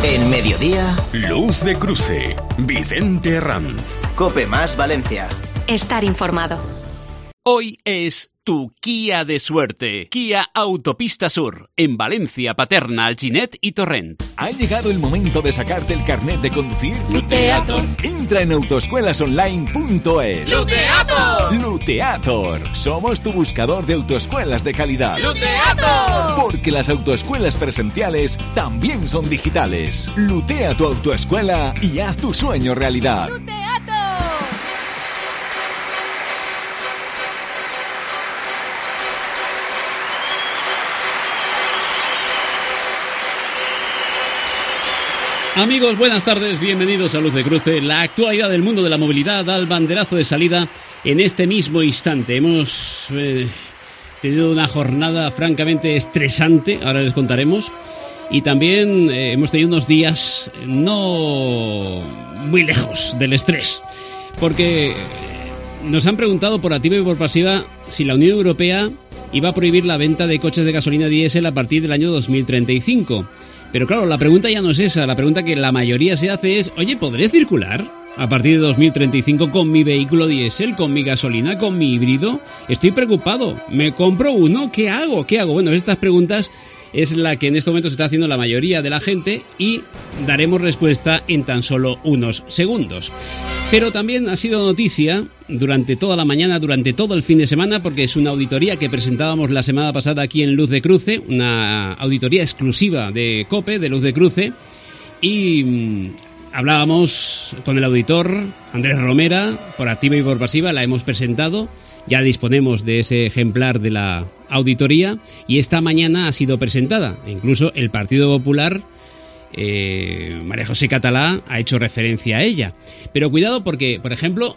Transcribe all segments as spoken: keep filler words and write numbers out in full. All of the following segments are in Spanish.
En Mediodía, Luz de Cruce, Vicente Ranz. COPE más Valencia. Estar informado. Hoy es tu Kia de suerte. Kia Autopista Sur, en Valencia, Paterna, Alginet y Torrent. ¿Ha llegado el momento de sacarte el carnet de conducir? ¡Luteator! Entra en autoescuelasonline punto es. ¡Luteator! ¡Luteator! Somos tu buscador de autoescuelas de calidad. ¡Luteator! Porque las autoescuelas presenciales también son digitales. Lutea tu autoescuela y haz tu sueño realidad. ¡Luteator! Amigos, buenas tardes, bienvenidos a Luz de Cruce. La actualidad del mundo de la movilidad da el banderazo de salida en este mismo instante. Hemos eh, tenido una jornada francamente estresante, ahora les contaremos. Y también eh, hemos tenido unos días no muy lejos del estrés. Porque nos han preguntado por activa y por pasiva si la Unión Europea iba a prohibir la venta de coches de gasolina diésel a partir del año dos mil treinta y cinco. Pero claro, la pregunta ya no es esa, la pregunta que la mayoría se hace es, oye, ¿podré circular a partir de dos mil treinta y cinco con mi vehículo diésel, con mi gasolina, con mi híbrido? Estoy preocupado, ¿me compro uno? ¿Qué hago? ¿Qué hago? Bueno, estas preguntas es la que en este momento se está haciendo la mayoría de la gente y daremos respuesta en tan solo unos segundos. Pero también ha sido noticia durante toda la mañana, durante todo el fin de semana, porque es una auditoría que presentábamos la semana pasada aquí en Luz de Cruce, una auditoría exclusiva de COPE, de Luz de Cruce, y mmm, hablábamos con el auditor Andrés Romera, por activa y por pasiva, la hemos presentado, ya disponemos de ese ejemplar de la auditoría, y esta mañana ha sido presentada, incluso el Partido Popular, Eh, María José Catalá ha hecho referencia a ella. Pero cuidado porque, por ejemplo,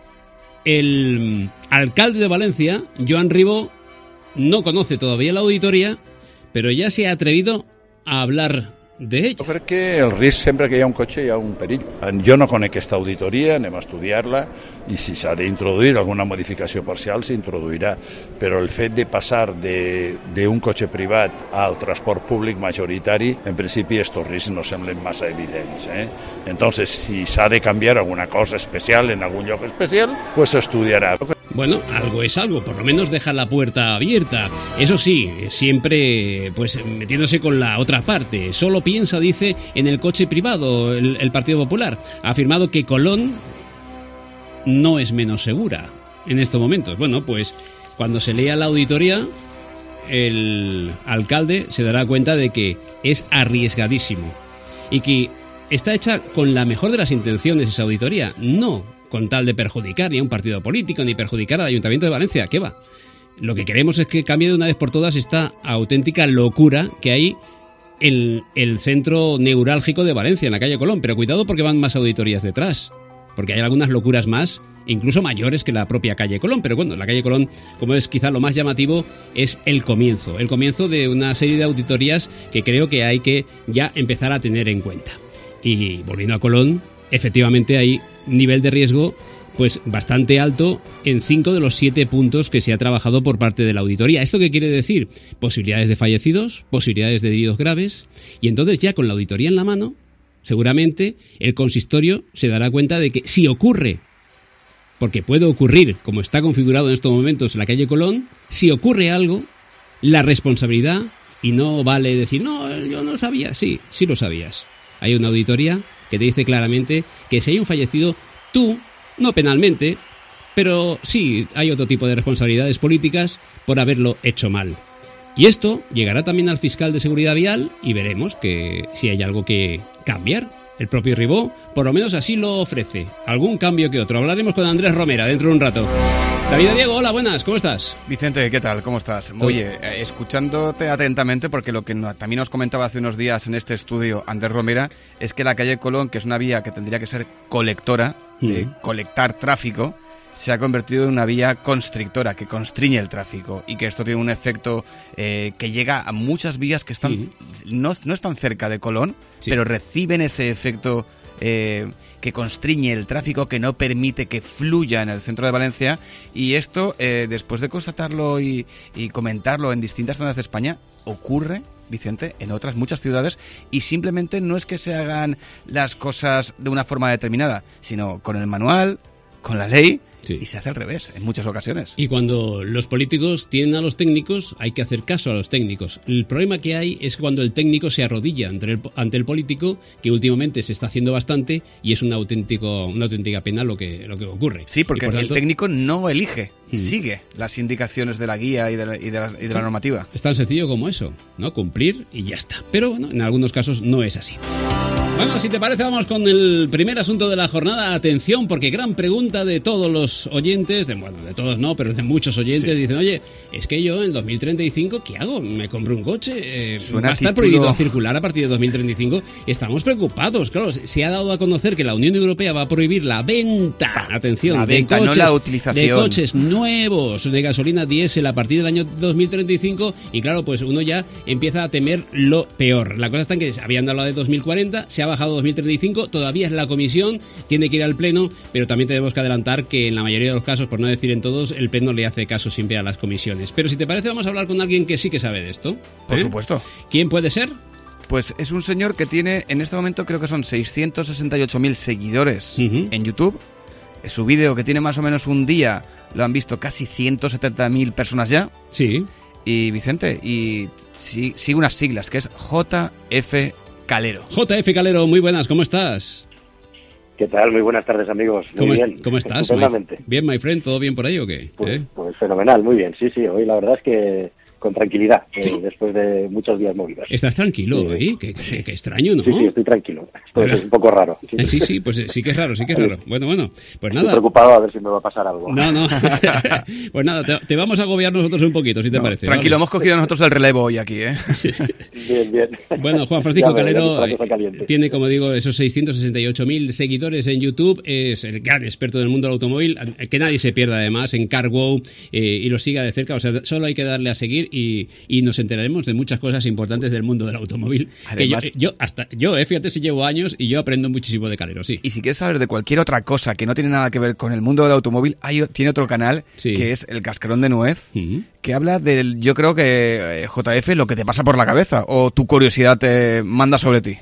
el alcalde de Valencia, Joan Ribó, no conoce todavía la auditoría, pero ya se ha atrevido a hablar de ella. Jo crec que el risc, sempre que hi ha un cotxe hi ha un perill. Jo no conec aquesta auditoria, anem a estudiar-la i si s'ha d'introduir alguna modificació parcial s'introduirà, però el fet de passar d'un cotxe privat al transport públic majoritari, en principi estos riscs no semblen massa evidents. Eh? Entonces, si s'ha de canviar alguna cosa especial en algun lloc especial, pues s'estudiarà. Bueno, algo es algo, por lo menos deja la puerta abierta. Eso sí, siempre pues metiéndose con la otra parte. Solo piensa, dice, en el coche privado, el, el Partido Popular. Ha afirmado que Colón no es menos segura en estos momentos. Bueno, pues cuando se lea la auditoría, el alcalde se dará cuenta de que es arriesgadísimo y que está hecha con la mejor de las intenciones esa auditoría. No con tal de perjudicar ni a un partido político, ni perjudicar al Ayuntamiento de Valencia. ¿Qué va? Lo que queremos es que cambie de una vez por todas esta auténtica locura que hay en el centro neurálgico de Valencia, en la calle Colón. Pero cuidado porque van más auditorías detrás, porque hay algunas locuras más, incluso mayores que la propia calle Colón. Pero bueno, la calle Colón, como es quizá lo más llamativo, es el comienzo. El comienzo de una serie de auditorías que creo que hay que ya empezar a tener en cuenta. Y volviendo a Colón, efectivamente hay nivel de riesgo pues bastante alto en cinco de los siete puntos que se ha trabajado por parte de la auditoría. ¿Esto qué quiere decir? Posibilidades de fallecidos, posibilidades de heridos graves, y entonces ya con la auditoría en la mano, seguramente el consistorio se dará cuenta de que si ocurre, porque puede ocurrir, como está configurado en estos momentos en la calle Colón, si ocurre algo, la responsabilidad, y no vale decir, no, yo no sabía, sí, sí lo sabías. Hay una auditoría que te dice claramente que si hay un fallecido, tú, no penalmente, pero sí hay otro tipo de responsabilidades políticas por haberlo hecho mal. Y esto llegará también al fiscal de seguridad vial y veremos que si hay algo que cambiar. El propio Ribó, por lo menos así lo ofrece. Algún cambio que otro. Hablaremos con Andrés Romera dentro de un rato. David Diego, hola, buenas, ¿cómo estás? Vicente, ¿qué tal? ¿Cómo estás? Oye, eh, escuchándote atentamente, porque lo que no, también nos comentaba hace unos días en este estudio Andrés Romera, es que la calle Colón, que es una vía que tendría que ser colectora, de mm. colectar tráfico, se ha convertido en una vía constrictora, que constriñe el tráfico, y que esto tiene un efecto eh, que llega a muchas vías que están mm. no, no están cerca de Colón, sí. pero reciben ese efecto eh, que constriñe el tráfico, que no permite que fluya en el centro de Valencia. Y esto, eh, después de constatarlo y, y comentarlo en distintas zonas de España, ocurre, Vicente, en otras muchas ciudades, y simplemente no es que se hagan las cosas de una forma determinada, sino con el manual, con la ley. Sí. Y se hace al revés, en muchas ocasiones. Y cuando los políticos tienen a los técnicos, hay que hacer caso a los técnicos. El problema que hay es cuando el técnico se arrodilla ante el, ante el político, que últimamente se está haciendo bastante, y es un auténtico, una auténtica pena lo que, lo que ocurre. Sí, porque por el tanto, técnico no elige, hmm. sigue las indicaciones de la guía y de la, y de la, y de la normativa. Es tan sencillo como eso, ¿no? Cumplir y ya está. Pero bueno, en algunos casos no es así. Bueno, si te parece, vamos con el primer asunto de la jornada. Atención, porque gran pregunta de todos los oyentes, de, bueno, de todos no, pero de muchos oyentes, sí. Dicen, oye, es que yo en dos mil treinta y cinco, ¿qué hago? ¿Me compro un coche? Eh, ¿Va a estar prohibido a circular a partir de dos mil treinta y cinco? Estamos preocupados, claro, se ha dado a conocer que la Unión Europea va a prohibir la venta, atención, la venta, de, coches, no la utilización. de coches nuevos de gasolina diésel a partir del año dos mil treinta y cinco, y claro, pues uno ya empieza a temer lo peor. La cosa está en que habían hablado de dos mil cuarenta, se ha bajado a dos mil treinta y cinco, todavía es la comisión, tiene que ir al pleno, pero también tenemos que adelantar que en la mayoría de los casos, por no decir en todos, el pleno le hace caso siempre a las comisiones. Pero si te parece, vamos a hablar con alguien que sí que sabe de esto. Por ¿Eh? supuesto. ¿Quién puede ser? Pues es un señor que tiene, en este momento creo que son seiscientos sesenta y ocho mil seguidores uh-huh. en YouTube. Su vídeo, que tiene más o menos un día, lo han visto casi ciento setenta mil personas ya. Sí. Y Vicente, y sí, sigue unas siglas, que es J F Calero. J F Calero, muy buenas, ¿cómo estás? ¿Qué tal? Muy buenas tardes, amigos. Muy ¿Cómo, bien. Es, ¿Cómo estás? My, bien, my friend, ¿todo bien por ahí o qué? Pues, ¿Eh? pues fenomenal, muy bien. Sí, sí, hoy la verdad es que con tranquilidad, ¿Sí? eh, después de muchos días movidos. ¿Estás tranquilo ahí? Sí. Qué, qué, qué extraño, ¿no? Sí, sí, estoy tranquilo. Esto es un poco raro. Sí, sí, sí, pues sí que es raro, sí que es raro. Bueno, bueno, pues nada. Estoy preocupado a ver si me va a pasar algo. No, no. Pues nada, te, te vamos a agobiar nosotros un poquito, si te no, parece. Tranquilo, ¿vale? Hemos cogido nosotros el relevo hoy aquí, ¿eh? Bien, bien. Bueno, Juan Francisco Calero tiene, como digo, esos seiscientos sesenta y ocho mil seguidores en YouTube, es el gran experto del mundo del automóvil, que nadie se pierda además en CarWow eh, y lo siga de cerca, o sea, solo hay que darle a seguir y, y nos enteraremos de muchas cosas importantes del mundo del automóvil. Además, que yo, yo, hasta yo, eh, fíjate si llevo años y yo aprendo muchísimo de Calero, sí. Y si quieres saber de cualquier otra cosa que no tiene nada que ver con el mundo del automóvil, hay, tiene otro canal, sí. que es El Cascarón de Nuez, uh-huh. que habla del, yo creo que, eh, J F, lo que te pasa por la cabeza, o tu curiosidad te manda sobre ti.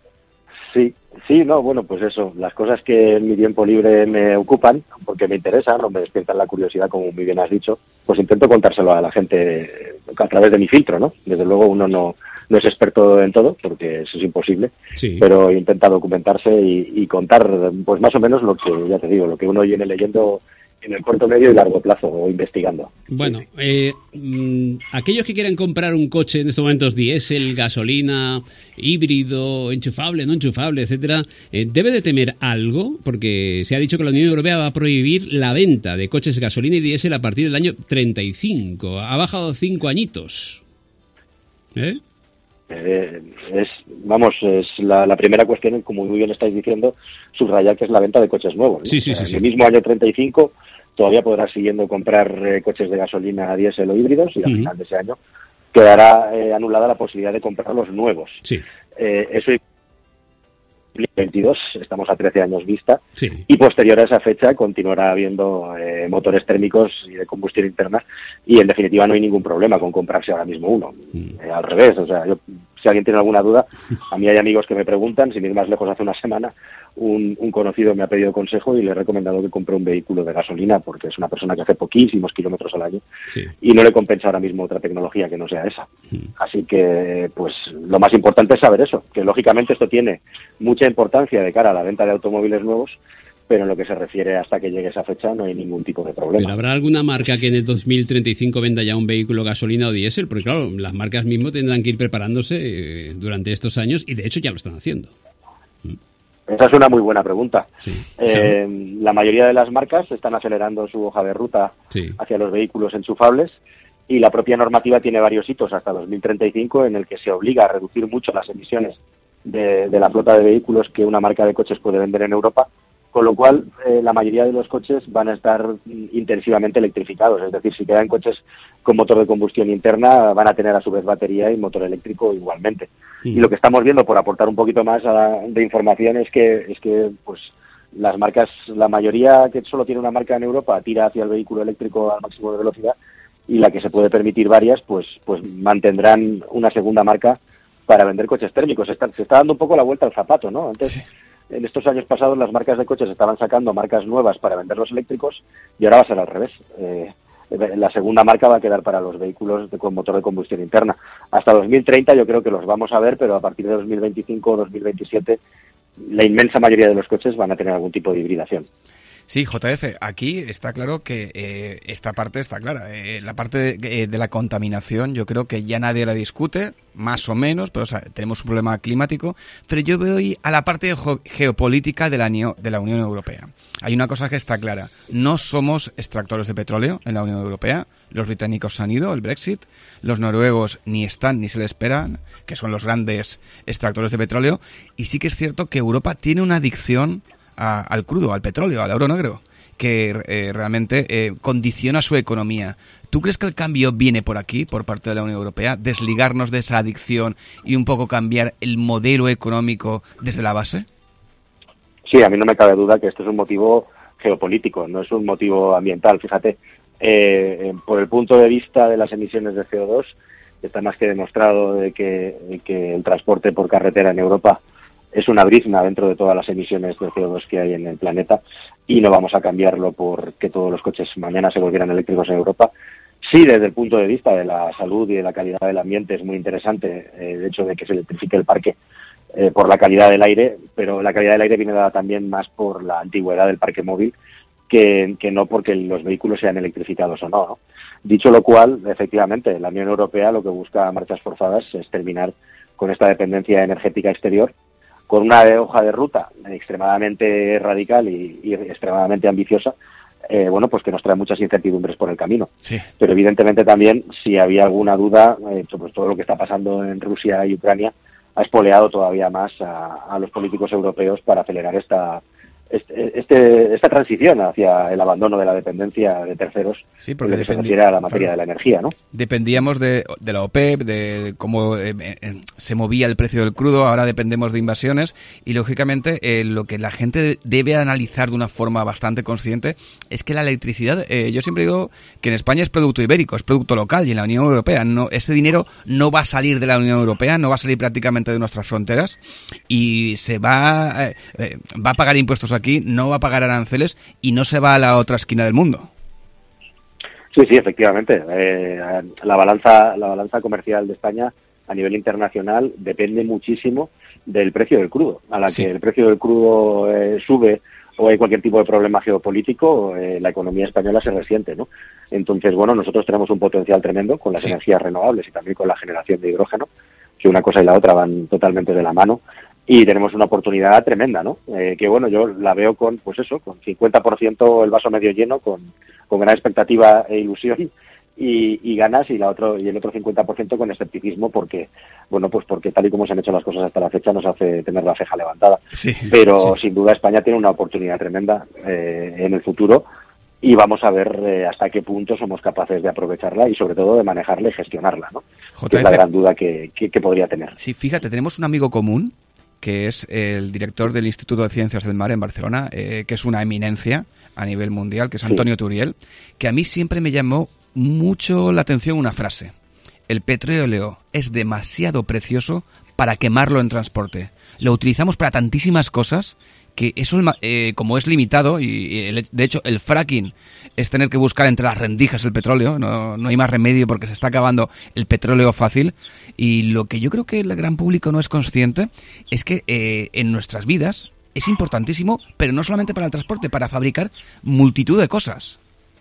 Sí, sí, no, bueno, pues eso, las cosas que en mi tiempo libre me ocupan, porque me interesan o me despiertan la curiosidad, como muy bien has dicho, pues intento contárselo a la gente a través de mi filtro, ¿no? Desde luego uno no, no es experto en todo, porque eso es imposible, sí. pero intenta documentarse y, y contar, pues más o menos lo que, ya te digo, lo que uno viene leyendo en el corto, medio y largo plazo, o investigando. Bueno, eh, mmm, aquellos que quieren comprar un coche en estos momentos diésel, gasolina, híbrido, enchufable, no enchufable, etcétera, eh, ¿debe de temer algo? Porque se ha dicho que la Unión Europea va a prohibir la venta de coches gasolina y diésel a partir del año treinta y cinco. Ha bajado cinco añitos. ¿Eh? Eh, es, vamos, es la, la primera cuestión, como muy bien estáis diciendo, subrayar que es la venta de coches nuevos, ¿no? Sí, sí, sí, en sí. el mismo año treinta y cinco todavía podrás siguiendo comprar eh, coches de gasolina, diésel o híbridos, y al uh-huh. final de ese año quedará eh, anulada la posibilidad de comprar los nuevos. Sí. Eh, eso veintidós, estamos a trece años vista, sí. y posterior a esa fecha continuará habiendo eh, motores térmicos y de combustión interna, y en definitiva no hay ningún problema con comprarse ahora mismo uno. Mm. Eh, al revés, o sea, yo, si alguien tiene alguna duda, a mí hay amigos que me preguntan, sin ir más lejos, hace una semana un, un conocido me ha pedido consejo y le he recomendado que compre un vehículo de gasolina, porque es una persona que hace poquísimos kilómetros al año, sí. y no le compensa ahora mismo otra tecnología que no sea esa. Mm. Así que, pues, lo más importante es saber eso, que lógicamente esto tiene mucha importancia de cara a la venta de automóviles nuevos, pero en lo que se refiere hasta que llegue esa fecha no hay ningún tipo de problema. ¿Pero habrá alguna marca que en el dos mil treinta y cinco venda ya un vehículo gasolina o diésel? Porque claro, las marcas mismo tendrán que ir preparándose eh, durante estos años, y de hecho ya lo están haciendo. Esa es una muy buena pregunta. Sí. Eh, sí. La mayoría de las marcas están acelerando su hoja de ruta sí. hacia los vehículos enchufables, y la propia normativa tiene varios hitos hasta dos mil treinta y cinco en el que se obliga a reducir mucho las emisiones de, de la flota de vehículos que una marca de coches puede vender en Europa, con lo cual eh, la mayoría de los coches van a estar intensivamente electrificados, es decir, si quedan coches con motor de combustión interna van a tener a su vez batería y motor eléctrico igualmente. Sí. Y lo que estamos viendo, por aportar un poquito más a, de información, es que es que pues las marcas, la mayoría que solo tiene una marca en Europa tira hacia el vehículo eléctrico al máximo de velocidad, y la que se puede permitir varias, pues pues mantendrán una segunda marca para vender coches térmicos. Se está, se está dando un poco la vuelta al zapato, ¿no? Antes, sí. En estos años pasados, las marcas de coches estaban sacando marcas nuevas para vender los eléctricos, y ahora va a ser al revés. Eh, la segunda marca va a quedar para los vehículos de, con motor de combustión interna. Hasta dos mil treinta yo creo que los vamos a ver, pero a partir de dos mil veinticinco o dos mil veintisiete la inmensa mayoría de los coches van a tener algún tipo de hibridación. Sí, J F, aquí está claro que eh, esta parte está clara. Eh, la parte de, eh, de la contaminación yo creo que ya nadie la discute, más o menos, pero o sea, tenemos un problema climático. Pero yo voy a la parte de geopolítica de la, de la Unión Europea. Hay una cosa que está clara. No somos extractores de petróleo en la Unión Europea. Los británicos se han ido, el Brexit. Los noruegos ni están ni se les esperan, que son los grandes extractores de petróleo. Y sí que es cierto que Europa tiene una adicción A, al crudo, al petróleo, al oro negro, que eh, realmente eh, condiciona su economía. ¿Tú crees que el cambio viene por aquí, por parte de la Unión Europea? ¿Desligarnos de esa adicción y un poco cambiar el modelo económico desde la base? Sí, a mí no me cabe duda que esto es un motivo geopolítico, no es un motivo ambiental. Fíjate, eh, por el punto de vista de las emisiones de C O dos, está más que demostrado de que, de que el transporte por carretera en Europa es una brizna dentro de todas las emisiones de C O dos que hay en el planeta, y no vamos a cambiarlo por que todos los coches mañana se volvieran eléctricos en Europa. Sí, desde el punto de vista de la salud y de la calidad del ambiente es muy interesante eh, el hecho de que se electrifique el parque eh, por la calidad del aire, pero la calidad del aire viene dada también más por la antigüedad del parque móvil que, que no porque los vehículos sean electrificados o no, ¿no? Dicho lo cual, efectivamente, la Unión Europea lo que busca a marchas forzadas es terminar con esta dependencia energética exterior, con una hoja de ruta extremadamente radical y, y extremadamente ambiciosa, eh, bueno, pues que nos trae muchas incertidumbres por el camino. Sí. Pero evidentemente también, si había alguna duda, eh, pues todo lo que está pasando en Rusia y Ucrania ha espoleado todavía más a, a los políticos europeos para acelerar esta Este, este, esta transición hacia el abandono de la dependencia de terceros, sí, porque en lo que se refiere a la materia de la energía, ¿no? Dependíamos de, de la OPEP, de cómo eh, eh, se movía el precio del crudo, ahora dependemos de invasiones y, lógicamente, eh, lo que la gente debe analizar de una forma bastante consciente es que la electricidad, eh, yo siempre digo que en España es producto ibérico, es producto local, y en la Unión Europea no, este dinero no va a salir de la Unión Europea, no va a salir prácticamente de nuestras fronteras y se va, eh, eh, va a pagar impuestos aquí, no va a pagar aranceles y no se va a la otra esquina del mundo. Sí, sí, efectivamente. Eh, la balanza, la balanza comercial de España a nivel internacional depende muchísimo del precio del crudo. A la sí. que el precio del crudo eh, sube o hay cualquier tipo de problema geopolítico, eh, la economía española se resiente, ¿no? Entonces, bueno, nosotros tenemos un potencial tremendo con las sí. energías renovables y también con la generación de hidrógeno, que una cosa y la otra van totalmente de la mano. Y tenemos una oportunidad tremenda, ¿no? Eh, que bueno, yo la veo con, pues eso, con cincuenta por ciento el vaso medio lleno, con, con gran expectativa e ilusión y, y ganas, y la otro y el otro cincuenta por ciento con escepticismo, porque, bueno, pues porque tal y como se han hecho las cosas hasta la fecha nos hace tener la ceja levantada. Sí, Pero sí. sin duda España tiene una oportunidad tremenda eh, en el futuro, y vamos a ver eh, hasta qué punto somos capaces de aprovecharla y sobre todo de manejarla y gestionarla, ¿no? J F. Que es la gran duda que, que, que podría tener. Sí, fíjate, tenemos un amigo común que es el director del Instituto de Ciencias del Mar en Barcelona, eh, que es una eminencia a nivel mundial, que es Antonio sí. Turiel, que a mí siempre me llamó mucho la atención una frase: el petróleo es demasiado precioso para quemarlo en transporte. Lo utilizamos para tantísimas cosas que eso, eh, como es limitado, y el, de hecho el fracking es tener que buscar entre las rendijas el petróleo, no, no hay más remedio porque se está acabando el petróleo fácil, y lo que yo creo que el gran público no es consciente es que eh, en nuestras vidas es importantísimo, pero no solamente para el transporte, para fabricar multitud de cosas.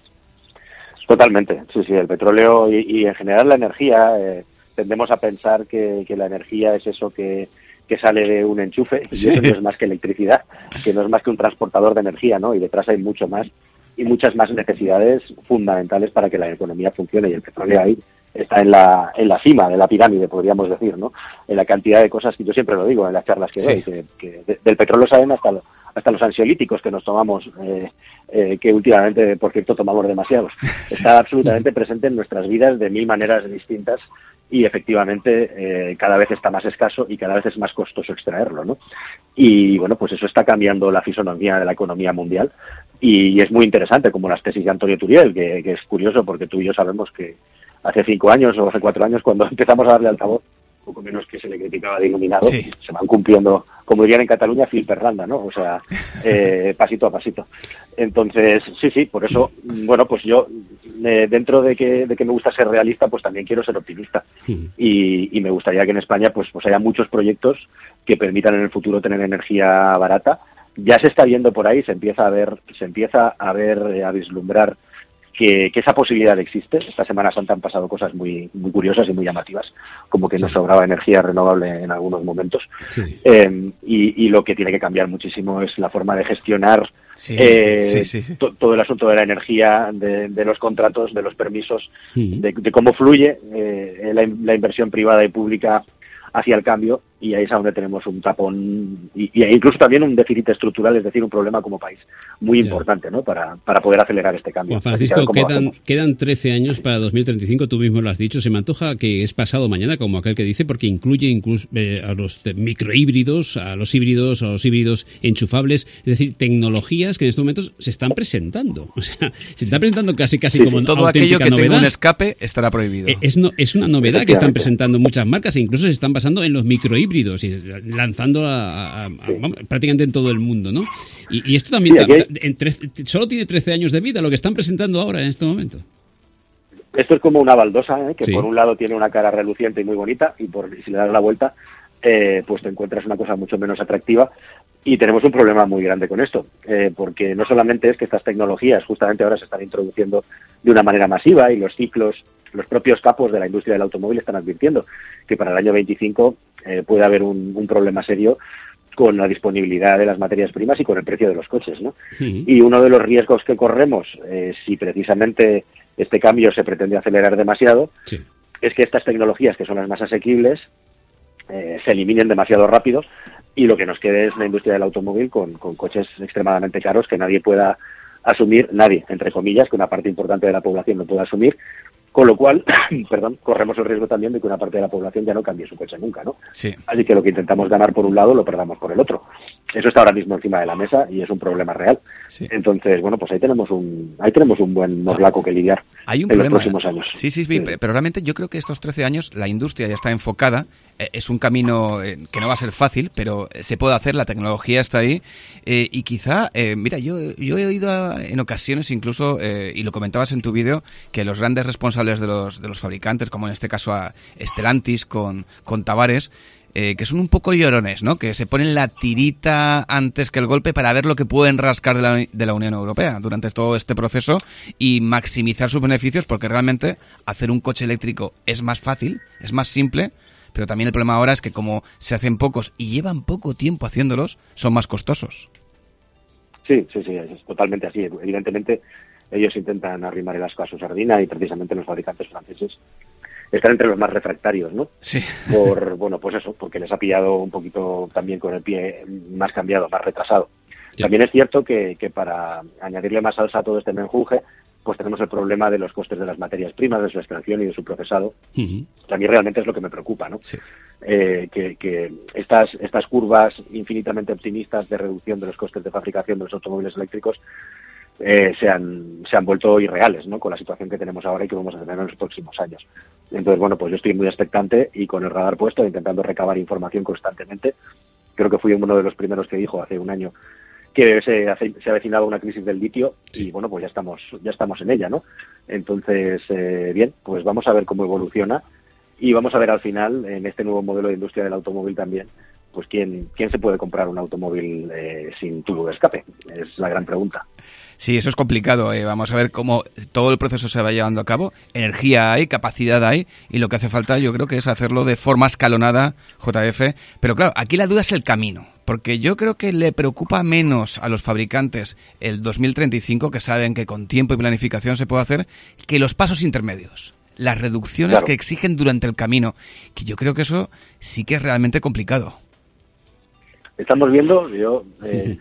Totalmente, sí, sí, el petróleo y, y en general la energía, eh, tendemos a pensar que, que la energía es eso que que sale de un enchufe, y sí. eso no es más que electricidad, que no es más que un transportador de energía, ¿no? Y detrás hay mucho más y muchas más necesidades fundamentales para que la economía funcione, y el petróleo ahí está en la en la cima de la pirámide, podríamos decir, ¿no? En la cantidad de cosas que yo siempre lo digo en las charlas que sí. doy, que, que de, del petróleo saben hasta lo, hasta los ansiolíticos que nos tomamos, eh, eh, que últimamente, por cierto, tomamos demasiados. Está absolutamente presente en nuestras vidas de mil maneras distintas y efectivamente eh, cada vez está más escaso y cada vez es más costoso extraerlo, ¿no? Y bueno, pues eso está cambiando la fisonomía de la economía mundial y es muy interesante, como las tesis de Antonio Turiel, que, que es curioso porque tú y yo sabemos que hace cinco años o hace cuatro años, cuando empezamos a darle altavoz, poco menos que se le criticaba de iluminado, sí. Se van cumpliendo, como dirían en Cataluña, fil per randa, ¿no? O sea, eh, pasito a pasito. Entonces, sí, sí, por eso, bueno, pues yo, eh, dentro de que, de que me gusta ser realista, pues también quiero ser optimista. Sí. Y, y me gustaría que en España, pues, pues haya muchos proyectos que permitan en el futuro tener energía barata. Ya se está viendo por ahí, se empieza a ver, se empieza a ver, eh, a vislumbrar Que, que esa posibilidad existe. Esta Semana Santa han pasado cosas muy muy curiosas y muy llamativas, como que sí. Nos sobraba energía renovable en algunos momentos. Sí. Eh, y, y lo que tiene que cambiar muchísimo es la forma de gestionar sí, eh, sí, sí. To, todo el asunto de la energía, de, de los contratos, de los permisos, sí. de, de cómo fluye eh, la, la inversión privada y pública hacia el cambio, y ahí es donde tenemos un tapón y, y incluso también un déficit estructural, es decir, un problema como país muy yeah. importante, ¿no? Para, para poder acelerar este cambio. Juan Francisco, quedan, quedan trece años para dos mil treinta y cinco, tú mismo lo has dicho, se me antoja que es pasado mañana, como aquel que dice, porque incluye incluso eh, a los microhíbridos, a los híbridos, a los híbridos enchufables, es decir, tecnologías que en estos momentos se están presentando. O sea, se están presentando casi casi sí, como sí, todo auténtica aquello que novedad. Tenga un escape estará prohibido. Eh, es, no, es una novedad que están presentando muchas marcas e incluso se están basando en los microhíbridos y lanzando a, a, a, sí. vamos, prácticamente en todo el mundo, ¿no? Y, y esto también sí, ta, en tre, solo tiene trece años de vida lo que están presentando ahora en este momento. Esto es como una baldosa, ¿eh? Que sí. Por un lado tiene una cara reluciente y muy bonita y por si le das la vuelta eh, pues te encuentras una cosa mucho menos atractiva. Y tenemos un problema muy grande con esto, eh, porque no solamente es que estas tecnologías justamente ahora se están introduciendo de una manera masiva y los ciclos, los propios capos de la industria del automóvil están advirtiendo que para el año veinticinco eh, puede haber un, un problema serio con la disponibilidad de las materias primas y con el precio de los coches, ¿no? Sí. Y uno de los riesgos que corremos, eh, si precisamente este cambio se pretende acelerar demasiado, sí. es que estas tecnologías, que son las más asequibles, eh, se eliminen demasiado rápido y lo que nos quede es la industria del automóvil con, con coches extremadamente caros que nadie pueda asumir, nadie, entre comillas, que una parte importante de la población no pueda asumir, con lo cual, perdón, corremos el riesgo también de que una parte de la población ya no cambie su coche nunca, ¿no? Sí. Así que lo que intentamos ganar por un lado lo perdamos por el otro. Eso está ahora mismo encima de la mesa y es un problema real. Sí. Entonces, bueno, pues ahí tenemos un ahí tenemos un buen morlaco que lidiar Hay un en problema. los próximos años. Sí, sí, sí, sí, pero realmente yo creo que estos trece años la industria ya está enfocada. Eh, es un camino eh, que no va a ser fácil, pero se puede hacer, la tecnología está ahí. Eh, y quizá, eh, mira, yo, yo he oído a, en ocasiones incluso, eh, y lo comentabas en tu vídeo, que los grandes responsables de los, de los fabricantes, como en este caso a Stellantis con, con Tavares, Eh, que son un poco llorones, ¿no? Que se ponen la tirita antes que el golpe para ver lo que pueden rascar de la, de la Unión Europea durante todo este proceso y maximizar sus beneficios, porque realmente hacer un coche eléctrico es más fácil, es más simple, pero también el problema ahora es que como se hacen pocos y llevan poco tiempo haciéndolos, son más costosos. Sí, sí, sí, es totalmente así. Evidentemente ellos intentan arrimar el asco a su sardina y precisamente los fabricantes franceses están entre los más refractarios, ¿no? Sí. Por, bueno, pues eso, porque les ha pillado un poquito también con el pie más cambiado, más retrasado. Sí. También es cierto que, que para añadirle más salsa a todo este menjunje, pues tenemos el problema de los costes de las materias primas, de su extracción y de su procesado. Uh-huh. También realmente es lo que me preocupa, ¿no? Sí. Eh, que, que estas, estas curvas infinitamente optimistas de reducción de los costes de fabricación de los automóviles eléctricos Eh, se, han, se han vuelto irreales, ¿no? Con la situación que tenemos ahora y que vamos a tener en los próximos años. Entonces, bueno, pues yo estoy muy expectante y con el radar puesto, intentando recabar información constantemente. Creo que fui uno de los primeros que dijo hace un año que se, hace, se ha avecinado una crisis del litio y, bueno, pues ya estamos, ya estamos en ella, ¿no? Entonces, eh, bien, pues vamos a ver cómo evoluciona y vamos a ver al final, en este nuevo modelo de industria del automóvil también, pues quién, quién se puede comprar un automóvil eh, sin tubo de escape. Es la gran pregunta. Sí, eso es complicado. Eh. Vamos a ver cómo todo el proceso se va llevando a cabo. Energía hay, capacidad hay, y lo que hace falta yo creo que es hacerlo de forma escalonada, J F. Pero claro, aquí la duda es el camino, porque yo creo que le preocupa menos a los fabricantes el dos mil treinta y cinco, que saben que con tiempo y planificación se puede hacer, que los pasos intermedios, las reducciones claro. que exigen durante el camino, que yo creo que eso sí que es realmente complicado. Estamos viendo, yo... Eh...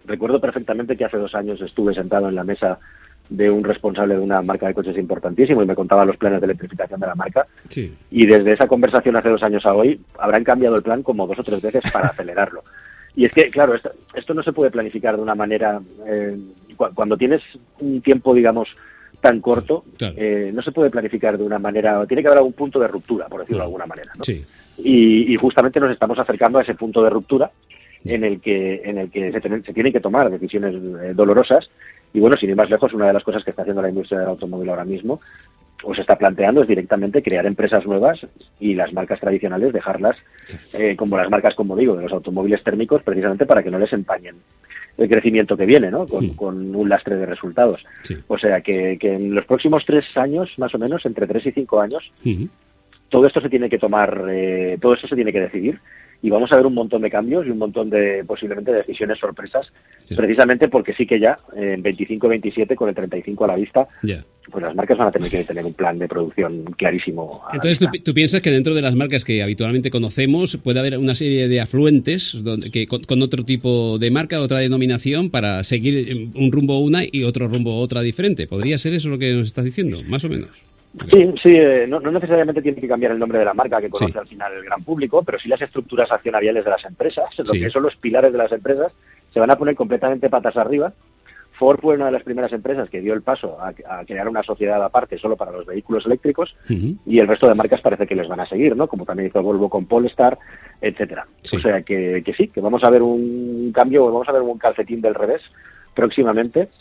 recuerdo perfectamente que hace dos años estuve sentado en la mesa de un responsable de una marca de coches importantísimo y me contaba los planes de electrificación de la marca. Sí. Y desde esa conversación hace dos años a hoy habrán cambiado el plan como dos o tres veces para acelerarlo. Y es que, claro, esto, esto no se puede planificar de una manera... Eh, cu- cuando tienes un tiempo, digamos, tan corto, claro. eh, no se puede planificar de una manera... Tiene que haber algún punto de ruptura, por decirlo de alguna manera, ¿no? Sí. Y, y justamente nos estamos acercando a ese punto de ruptura en el que en el que se, ten, se tienen que tomar decisiones eh, dolorosas. Y bueno, sin ir más lejos, una de las cosas que está haciendo la industria del automóvil ahora mismo, o se está planteando, es directamente crear empresas nuevas y las marcas tradicionales dejarlas eh, como las marcas, como digo, de los automóviles térmicos, precisamente para que no les empañen el crecimiento que viene, ¿no? Con, sí. con un lastre de resultados. Sí. O sea, que, que en los próximos tres años, más o menos, entre tres y cinco años, uh-huh. todo esto se tiene que tomar, eh, todo esto se tiene que decidir. Y vamos a ver un montón de cambios y un montón de, posiblemente, de decisiones sorpresas, sí. precisamente porque sí que ya, en veinticinco veintisiete, con el treinta y cinco a la vista, yeah. pues las marcas van a tener que tener un plan de producción clarísimo. Entonces, ¿tú, ¿tú piensas que dentro de las marcas que habitualmente conocemos puede haber una serie de afluentes donde, que con, con otro tipo de marca, otra denominación, para seguir un rumbo una y otro rumbo otra diferente? ¿Podría ser eso lo que nos estás diciendo, más o menos? Sí, sí, eh, no, no necesariamente tiene que cambiar el nombre de la marca que conoce sí. al final el gran público, pero sí las estructuras accionariales de las empresas, lo sí. que son los pilares de las empresas, se van a poner completamente patas arriba. Ford fue una de las primeras empresas que dio el paso a, a crear una sociedad aparte solo para los vehículos eléctricos uh-huh. y el resto de marcas parece que les van a seguir, ¿no? Como también hizo Volvo con Polestar, etcétera. Sí. O sea que, que sí, que vamos a ver un cambio, vamos a ver un calcetín del revés próximamente.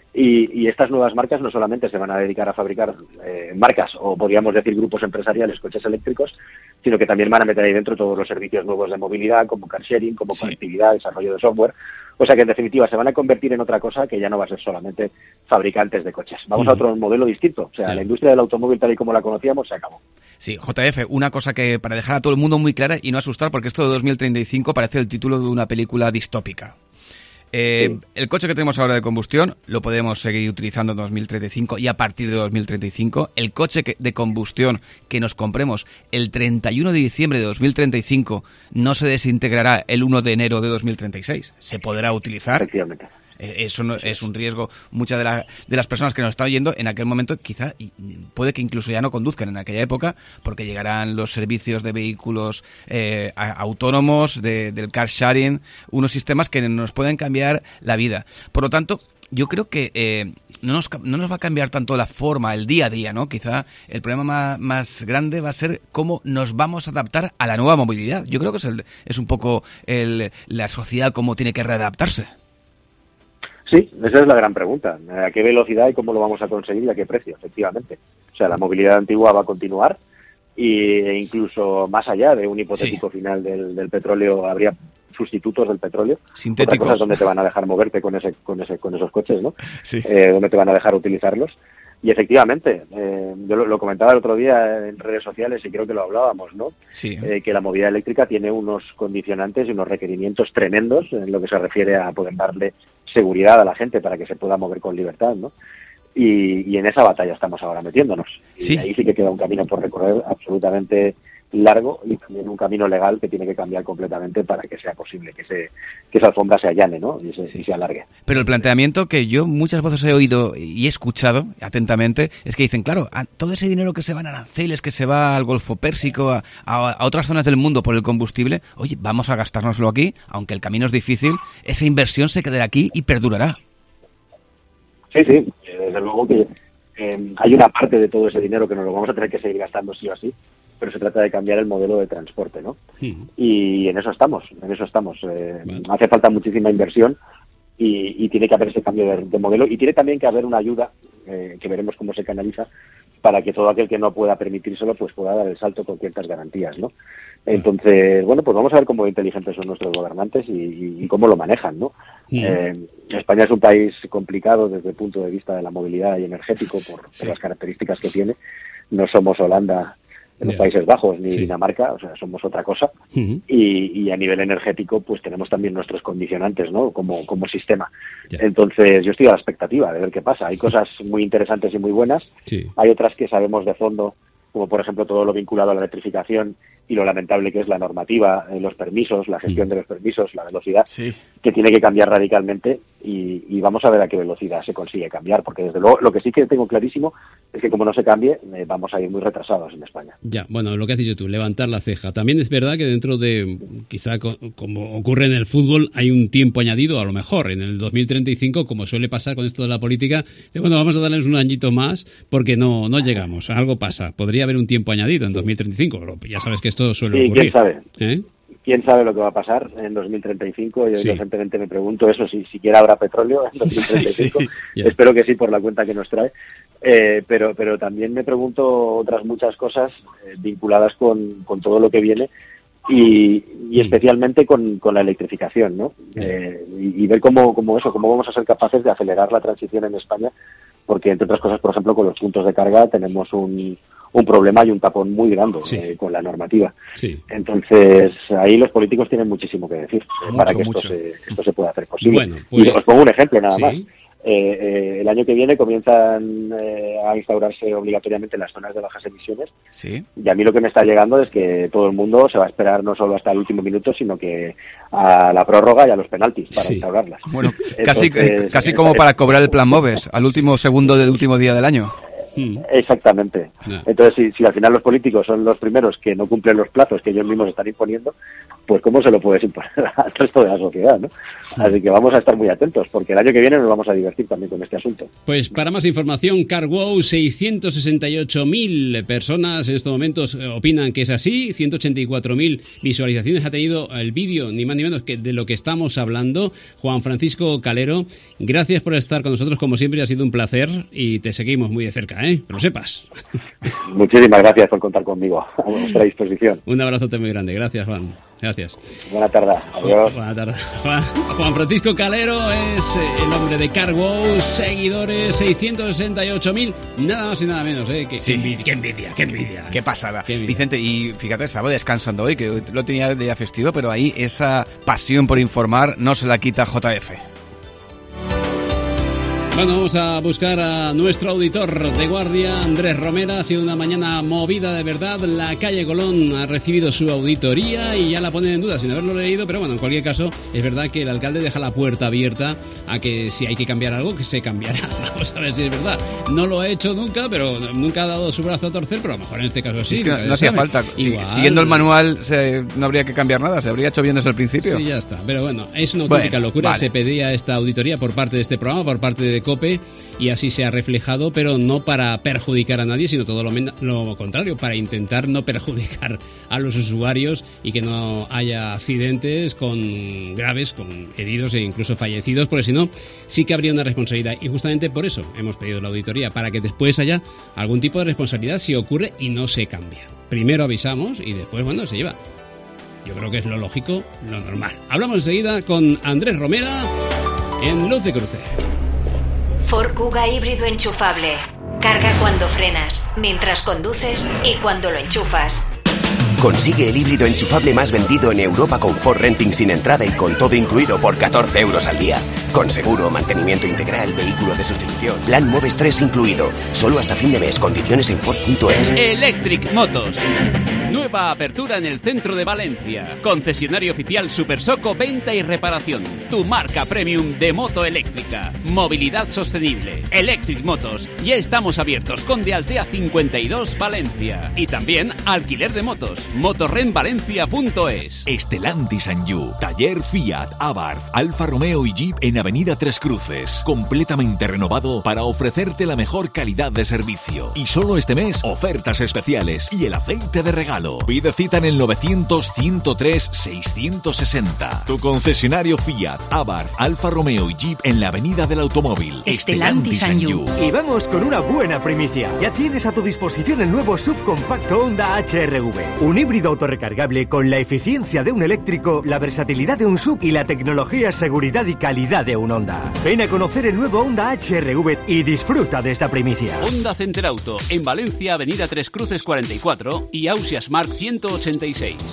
Y, y estas nuevas marcas no solamente se van a dedicar a fabricar eh, marcas o podríamos decir grupos empresariales, coches eléctricos, sino que también van a meter ahí dentro todos los servicios nuevos de movilidad, como car sharing, como sí. conectividad, desarrollo de software. O sea que en definitiva se van a convertir en otra cosa que ya no va a ser solamente fabricantes de coches. Vamos uh-huh. a otro modelo distinto. O sea, sí. la industria del automóvil tal y como la conocíamos se acabó. Sí, J F, una cosa que para dejar a todo el mundo muy clara y no asustar, porque esto de dos mil treinta y cinco parece el título de una película distópica. Eh, sí. El coche que tenemos ahora de combustión lo podemos seguir utilizando en dos mil treinta y cinco y a partir de dos mil treinta y cinco. El coche que, de combustión que nos compremos el treinta y uno de diciembre de dos mil treinta y cinco no se desintegrará el uno de enero de dos mil treinta y seis. Se podrá utilizar. Efectivamente. Eso no, es un riesgo. Muchas de, la, de las personas que nos están oyendo en aquel momento quizá puede que incluso ya no conduzcan en aquella época porque llegarán los servicios de vehículos eh, autónomos, de, del car sharing, unos sistemas que nos pueden cambiar la vida. Por lo tanto, yo creo que eh, no, nos, no nos va a cambiar tanto la forma, el día a día, ¿no? Quizá el problema más, más grande va a ser cómo nos vamos a adaptar a la nueva movilidad. Yo creo que es, el, es un poco el, la sociedad cómo tiene que readaptarse. Sí, esa es la gran pregunta. ¿A qué velocidad y cómo lo vamos a conseguir y a qué precio? Efectivamente. O sea, la movilidad antigua va a continuar e incluso más allá de un hipotético sí. final del, del petróleo habría sustitutos del petróleo. Sintéticos. Otra cosa es donde te van a dejar moverte con ese, con ese, con esos coches, ¿no? Sí. Eh, donde te van a dejar utilizarlos. Y efectivamente, eh, yo lo, lo comentaba el otro día en redes sociales y creo que lo hablábamos, ¿no? Sí. Eh, que la movilidad eléctrica tiene unos condicionantes y unos requerimientos tremendos en lo que se refiere a poder darle seguridad a la gente para que se pueda mover con libertad, ¿no? Y, y en esa batalla estamos ahora metiéndonos. Sí. Y ahí sí que queda un camino por recorrer absolutamente largo y también un camino legal que tiene que cambiar completamente para que sea posible que se que esa alfombra se allane, ¿no? Y se, sí. y se alargue. Pero el planteamiento que yo muchas veces he oído y he escuchado atentamente es que dicen, claro, todo ese dinero que se va en aranceles, que se va al Golfo Pérsico, a, a, a otras zonas del mundo por el combustible, oye, vamos a gastárnoslo aquí, aunque el camino es difícil, esa inversión se quedará aquí y perdurará. Sí, sí, desde luego que eh, hay una parte de todo ese dinero que nos lo vamos a tener que seguir gastando sí o sí, pero se trata de cambiar el modelo de transporte, ¿no? Sí. Y en eso estamos, en eso estamos. Eh, vale. Hace falta muchísima inversión y, y tiene que haber ese cambio de, de modelo y tiene también que haber una ayuda, eh, que veremos cómo se canaliza, para que todo aquel que no pueda permitírselo pues pueda dar el salto con ciertas garantías, ¿no? Entonces, bueno, pues vamos a ver cómo inteligentes son nuestros gobernantes y, y cómo lo manejan, ¿no? Sí. Eh, España es un país complicado desde el punto de vista de la movilidad y energético por, sí. por las características que tiene. No somos Holanda en los yeah. Países Bajos ni sí. Dinamarca, o sea, somos otra cosa. Uh-huh. y, y a nivel energético, pues tenemos también nuestros condicionantes, ¿no? Como, como sistema. Yeah. Entonces, yo estoy a la expectativa de ver qué pasa. Hay cosas muy interesantes y muy buenas. Sí. Hay otras que sabemos de fondo como por ejemplo todo lo vinculado a la electrificación y lo lamentable que es la normativa, eh, los permisos, la gestión de los permisos, la velocidad, sí. que tiene que cambiar radicalmente y, y vamos a ver a qué velocidad se consigue cambiar, porque desde luego lo que sí que tengo clarísimo es que como no se cambie, eh, vamos a ir muy retrasados en España. Ya, bueno, lo que has dicho tú, levantar la ceja. También es verdad que dentro de, quizá co- como ocurre en el fútbol, hay un tiempo añadido, a lo mejor en el dos mil treinta y cinco, como suele pasar con esto de la política, de bueno, vamos a darles un añito más porque no, no llegamos, algo pasa. Podría haber un tiempo añadido en dos mil treinta y cinco, ya sabes que esto suele Sí, ocurrir. quién sabe. ¿Eh? ¿Quién sabe lo que va a pasar en dos mil treinta y cinco? Yo Sí. inocentemente me pregunto eso, si siquiera habrá petróleo en dos mil treinta y cinco. Sí, sí. Espero que sí, por la cuenta que nos trae. Eh, pero pero también me pregunto otras muchas cosas eh, vinculadas con, con todo lo que viene y, y especialmente con, con la electrificación, ¿no? Eh, y, y ver cómo, cómo eso, cómo vamos a ser capaces de acelerar la transición en España, porque entre otras cosas, por ejemplo, con los puntos de carga tenemos un, un problema y un tapón muy grande Sí. eh, con la normativa. Sí. Entonces, ahí los políticos tienen muchísimo que decir eh, Mucho, para que mucho. esto se, esto se pueda hacer posible. Bueno, pues- y os pongo un ejemplo nada Sí. más. Eh, eh, el año que viene comienzan eh, a instaurarse obligatoriamente las zonas de bajas emisiones Sí. y a mí lo que me está llegando es que todo el mundo se va a esperar no solo hasta el último minuto, sino que a la prórroga y a los penaltis para Sí. instaurarlas. Bueno, casi, Entonces, eh, casi eh, como eh, para cobrar el plan MOVES, al último segundo del último día del año. Mm. Exactamente. Ya. Entonces, si, si al final los políticos son los primeros que no cumplen los plazos que ellos mismos están imponiendo, pues ¿cómo se lo puedes imponer al resto de la sociedad, no? Así que vamos a estar muy atentos, porque el año que viene nos vamos a divertir también con este asunto. Pues para más información, CarWow, seiscientos sesenta y ocho mil personas en estos momentos eh, opinan que es así, ciento ochenta y cuatro mil visualizaciones ha tenido el vídeo, ni más ni menos que de lo que estamos hablando. Juan Francisco Calero, gracias por estar con nosotros, como siempre ha sido un placer y te seguimos muy de cerca, ¿eh? Que lo sepas. Muchísimas gracias por contar conmigo, a vuestra disposición. Un abrazote muy grande, gracias Juan, gracias. Buena tarde, adiós. Buenas tardes. Juan, Juan Francisco Calero es eh, el hombre de CarWow, seguidores seiscientos sesenta y ocho mil, nada más y nada menos, ¿eh? Que, Sí. qué envidia, qué envidia, qué envidia. Qué pasada. Qué bien. Vicente, y fíjate, estaba descansando hoy, que lo tenía de día festivo, pero ahí esa pasión por informar no se la quita J F. Bueno, vamos a buscar a nuestro auditor de guardia, Andrés Romera. Ha sido una mañana movida de verdad. La calle Colón ha recibido su auditoría y ya la ponen en duda sin haberlo leído. Pero bueno, en cualquier caso, es verdad que el alcalde deja la puerta abierta a que si hay que cambiar algo, que se cambiará. Vamos a ver si es verdad. No lo ha hecho nunca, pero nunca ha dado su brazo a torcer, pero a lo mejor en este caso sí. Es que no, nunca no se hacía sabe. falta. Si- Igual. siguiendo el manual se- no habría que cambiar nada, se habría hecho bien desde el principio. Sí, ya está. Pero bueno, es una auténtica Bueno, locura. vale. Se pedía esta auditoría por parte de este programa, por parte de COPE, y así se ha reflejado, pero no para perjudicar a nadie, sino todo lo, men- lo contrario, para intentar no perjudicar a los usuarios y que no haya accidentes con graves, con heridos e incluso fallecidos, porque si no, sí que habría una responsabilidad. Y justamente por eso hemos pedido la auditoría, para que después haya algún tipo de responsabilidad si ocurre y no se cambia. Primero avisamos y después, bueno, se lleva. Yo creo que es lo lógico, lo normal. Hablamos enseguida con Andrés Romera en Luz de Cruce. Ford Kuga híbrido enchufable. Carga cuando frenas, mientras conduces y cuando lo enchufas. Consigue el híbrido enchufable más vendido en Europa con Ford Renting sin entrada y con todo incluido por catorce euros al día. Con seguro, mantenimiento integral, vehículo de sustitución, plan Moves tres incluido. Solo hasta fin de mes. Condiciones en Ford punto es. Electric Motos. Nueva apertura en el centro de Valencia. Concesionario oficial Super Soco, venta y reparación. Tu marca premium de moto eléctrica. Movilidad sostenible. Electric Motos. Ya estamos abiertos con de Altea cincuenta y dos Valencia. Y también alquiler de motos. motorrenvalencia punto es. Stellantis Anjou, taller Fiat, Abarth, Alfa Romeo y Jeep en Avenida Tres Cruces. Completamente renovado para ofrecerte la mejor calidad de servicio. Y solo este mes, ofertas especiales y el aceite de regalo. Pide cita en el novecientos, ciento tres, seiscientos sesenta. Tu concesionario Fiat, Abarth, Alfa Romeo y Jeep en la Avenida del Automóvil. Stellantis Anjou. Y vamos con una buena primicia. Ya tienes a tu disposición el nuevo subcompacto Honda H R V. Un híbrido autorrecargable con la eficiencia de un eléctrico, la versatilidad de un sub y la tecnología, seguridad y calidad de un Honda. Ven a conocer el nuevo Honda H R V y disfruta de esta primicia. Honda Center Auto, en Valencia, Avenida Tres Cruces cuarenta y cuatro y Ausias Mark ciento ochenta y seis.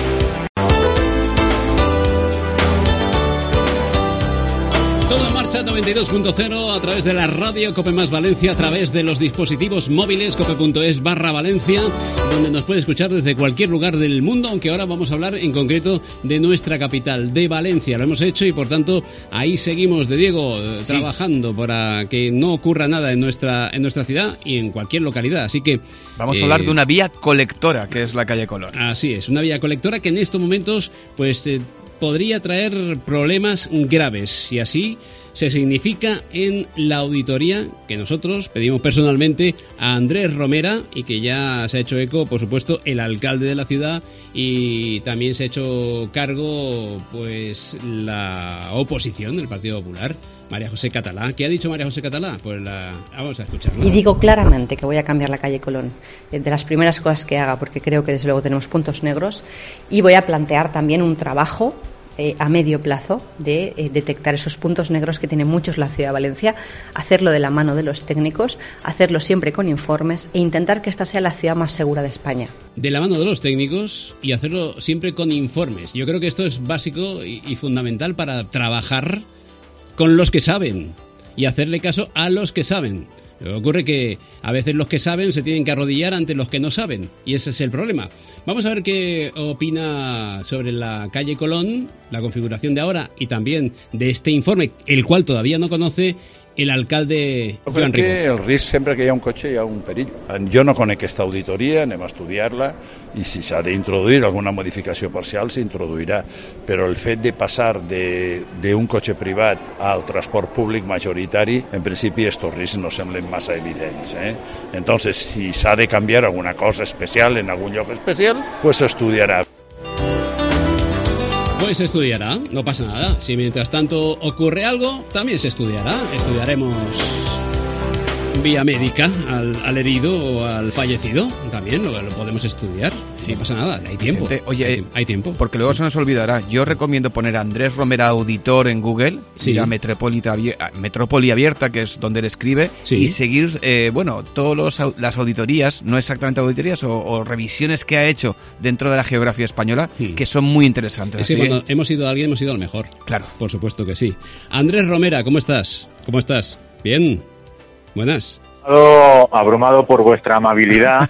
Todo en marcha, noventa y dos punto cero a través de la radio Cope Más Valencia, a través de los dispositivos móviles cope.es barra Valencia, donde nos puede escuchar desde cualquier lugar del mundo, aunque ahora vamos a hablar en concreto de nuestra capital, de Valencia. Lo hemos hecho y por tanto ahí seguimos de Diego sí. trabajando para que no ocurra nada en nuestra en nuestra ciudad y en cualquier localidad. Así que vamos eh, a hablar de una vía colectora, que es la calle Colón. Así es, una vía colectora que en estos momentos pues eh, podría traer problemas graves, y así se significa en la auditoría que nosotros pedimos personalmente a Andrés Romera, y que ya se ha hecho eco, por supuesto, el alcalde de la ciudad, y también se ha hecho cargo pues la oposición del Partido Popular, María José Catalá. ¿Qué ha dicho María José Catalá? Pues la vamos a escuchar, ¿no? Y digo claramente que voy a cambiar la calle Colón, de las primeras cosas que haga, porque creo que desde luego tenemos puntos negros, y voy a plantear también un trabajo Eh, a medio plazo de eh, detectar esos puntos negros que tiene muchos la ciudad de Valencia, hacerlo de la mano de los técnicos, hacerlo siempre con informes e intentar que esta sea la ciudad más segura de España. De la mano de los técnicos y hacerlo siempre con informes. Yo creo que esto es básico y, y fundamental para trabajar con los que saben y hacerle caso a los que saben. Ocurre que a veces los que saben se tienen que arrodillar ante los que no saben, y ese es el problema. Vamos a ver qué opina sobre la calle Colón, la configuración de ahora y también de este informe, el cual todavía no conoce el alcalde Joan Ribó. El risc, sempre que hi ha un cotxe hi ha un perill. Jo no conec aquesta auditoria, anem a estudiar-la, i si s'ha d'introduir alguna modificació parcial s'introduirà, però el fet de passar d'un cotxe privat al transport públic majoritari, en principi estos riscs no semblen massa evidents. Eh? Entonces, si s'ha de canviar alguna cosa especial en algun lloc especial, pues s'estudiarà. Pues se estudiará, no pasa nada. Si mientras tanto ocurre algo, también se estudiará. Estudiaremos vía médica al, al herido o al fallecido. También lo, lo podemos estudiar. Sí. No pasa nada, hay tiempo. Gente, oye, hay, hay tiempo. Porque luego se nos olvidará. Yo recomiendo poner a Andrés Romera Auditor en Google, sí. ir a Metrópoli Abierta, que es donde él escribe, sí. y seguir, eh, bueno, todas las auditorías, no exactamente auditorías, o, o revisiones que ha hecho dentro de la geografía española, sí. que son muy interesantes. Es que cuando hemos ido a alguien, hemos ido al mejor. Claro. Por supuesto que sí. Andrés Romera, ¿cómo estás? ¿Cómo estás? Bien. Buenas. Abrumado por vuestra amabilidad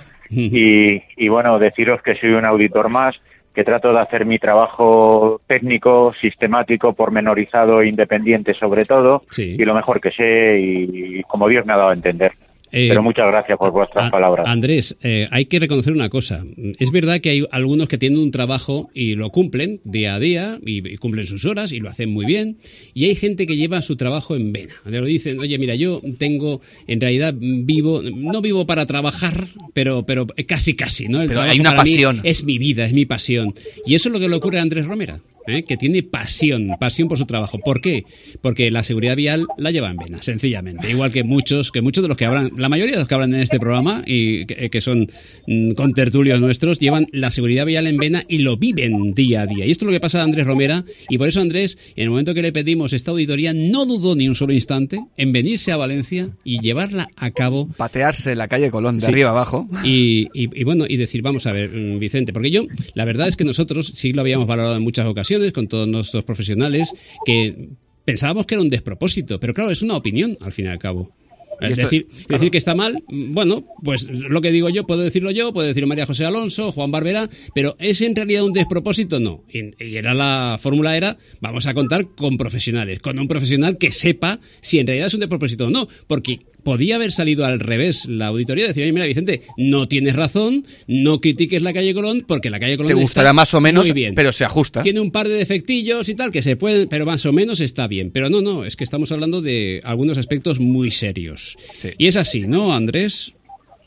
y, y bueno, deciros que soy un auditor más, que trato de hacer mi trabajo técnico, sistemático, pormenorizado, independiente sobre todo, sí. y lo mejor que sé y, y como Dios me ha dado a entender. Eh, Pero muchas gracias por vuestras a, palabras. Andrés, eh, hay que reconocer una cosa. Es verdad que hay algunos que tienen un trabajo y lo cumplen día a día y, y cumplen sus horas y lo hacen muy bien. Y hay gente que lleva su trabajo en vena. Le lo dicen, oye, mira, yo tengo, en realidad vivo, no vivo para trabajar, pero pero casi casi, ¿no? El pero trabajo hay una para pasión. Mí es mi vida, es mi pasión. Y eso es lo que le ocurre a Andrés Romera. ¿Eh? Que tiene pasión, pasión por su trabajo. ¿Por qué? Porque la seguridad vial la lleva en vena, sencillamente. Igual que muchos, que muchos de los que hablan, la mayoría de los que hablan en este programa y que, que son mm, contertulios nuestros, llevan la seguridad vial en vena y lo viven día a día. Y esto es lo que pasa a Andrés Romera, y por eso Andrés, en el momento que le pedimos esta auditoría, no dudó ni un solo instante en venirse a Valencia y llevarla a cabo. Patearse la calle Colón de sí. arriba abajo. Y, y, y bueno, y decir, vamos a ver, Vicente, porque yo, la verdad es que nosotros sí lo habíamos valorado en muchas ocasiones con todos nuestros profesionales, que pensábamos que era un despropósito, pero claro, es una opinión al fin y al cabo. Es esto, decir, claro. decir que está mal, bueno, pues lo que digo yo, puedo decirlo yo, puedo decirlo María José Alonso, Juan Barberá, pero ¿es en realidad un despropósito? No. Y, y era la fórmula era, vamos a contar con profesionales, con un profesional que sepa si en realidad es un despropósito o no, porque podía haber salido al revés la auditoría, decir, oye, mira, Vicente, no tienes razón, no critiques la calle Colón, porque la calle Colón te gustará está más o menos, muy bien. Pero se ajusta. Tiene un par de defectillos y tal, que se pueden, pero más o menos está bien. Pero no, no, es que estamos hablando de algunos aspectos muy serios. Sí. Y es así, ¿no, Andrés?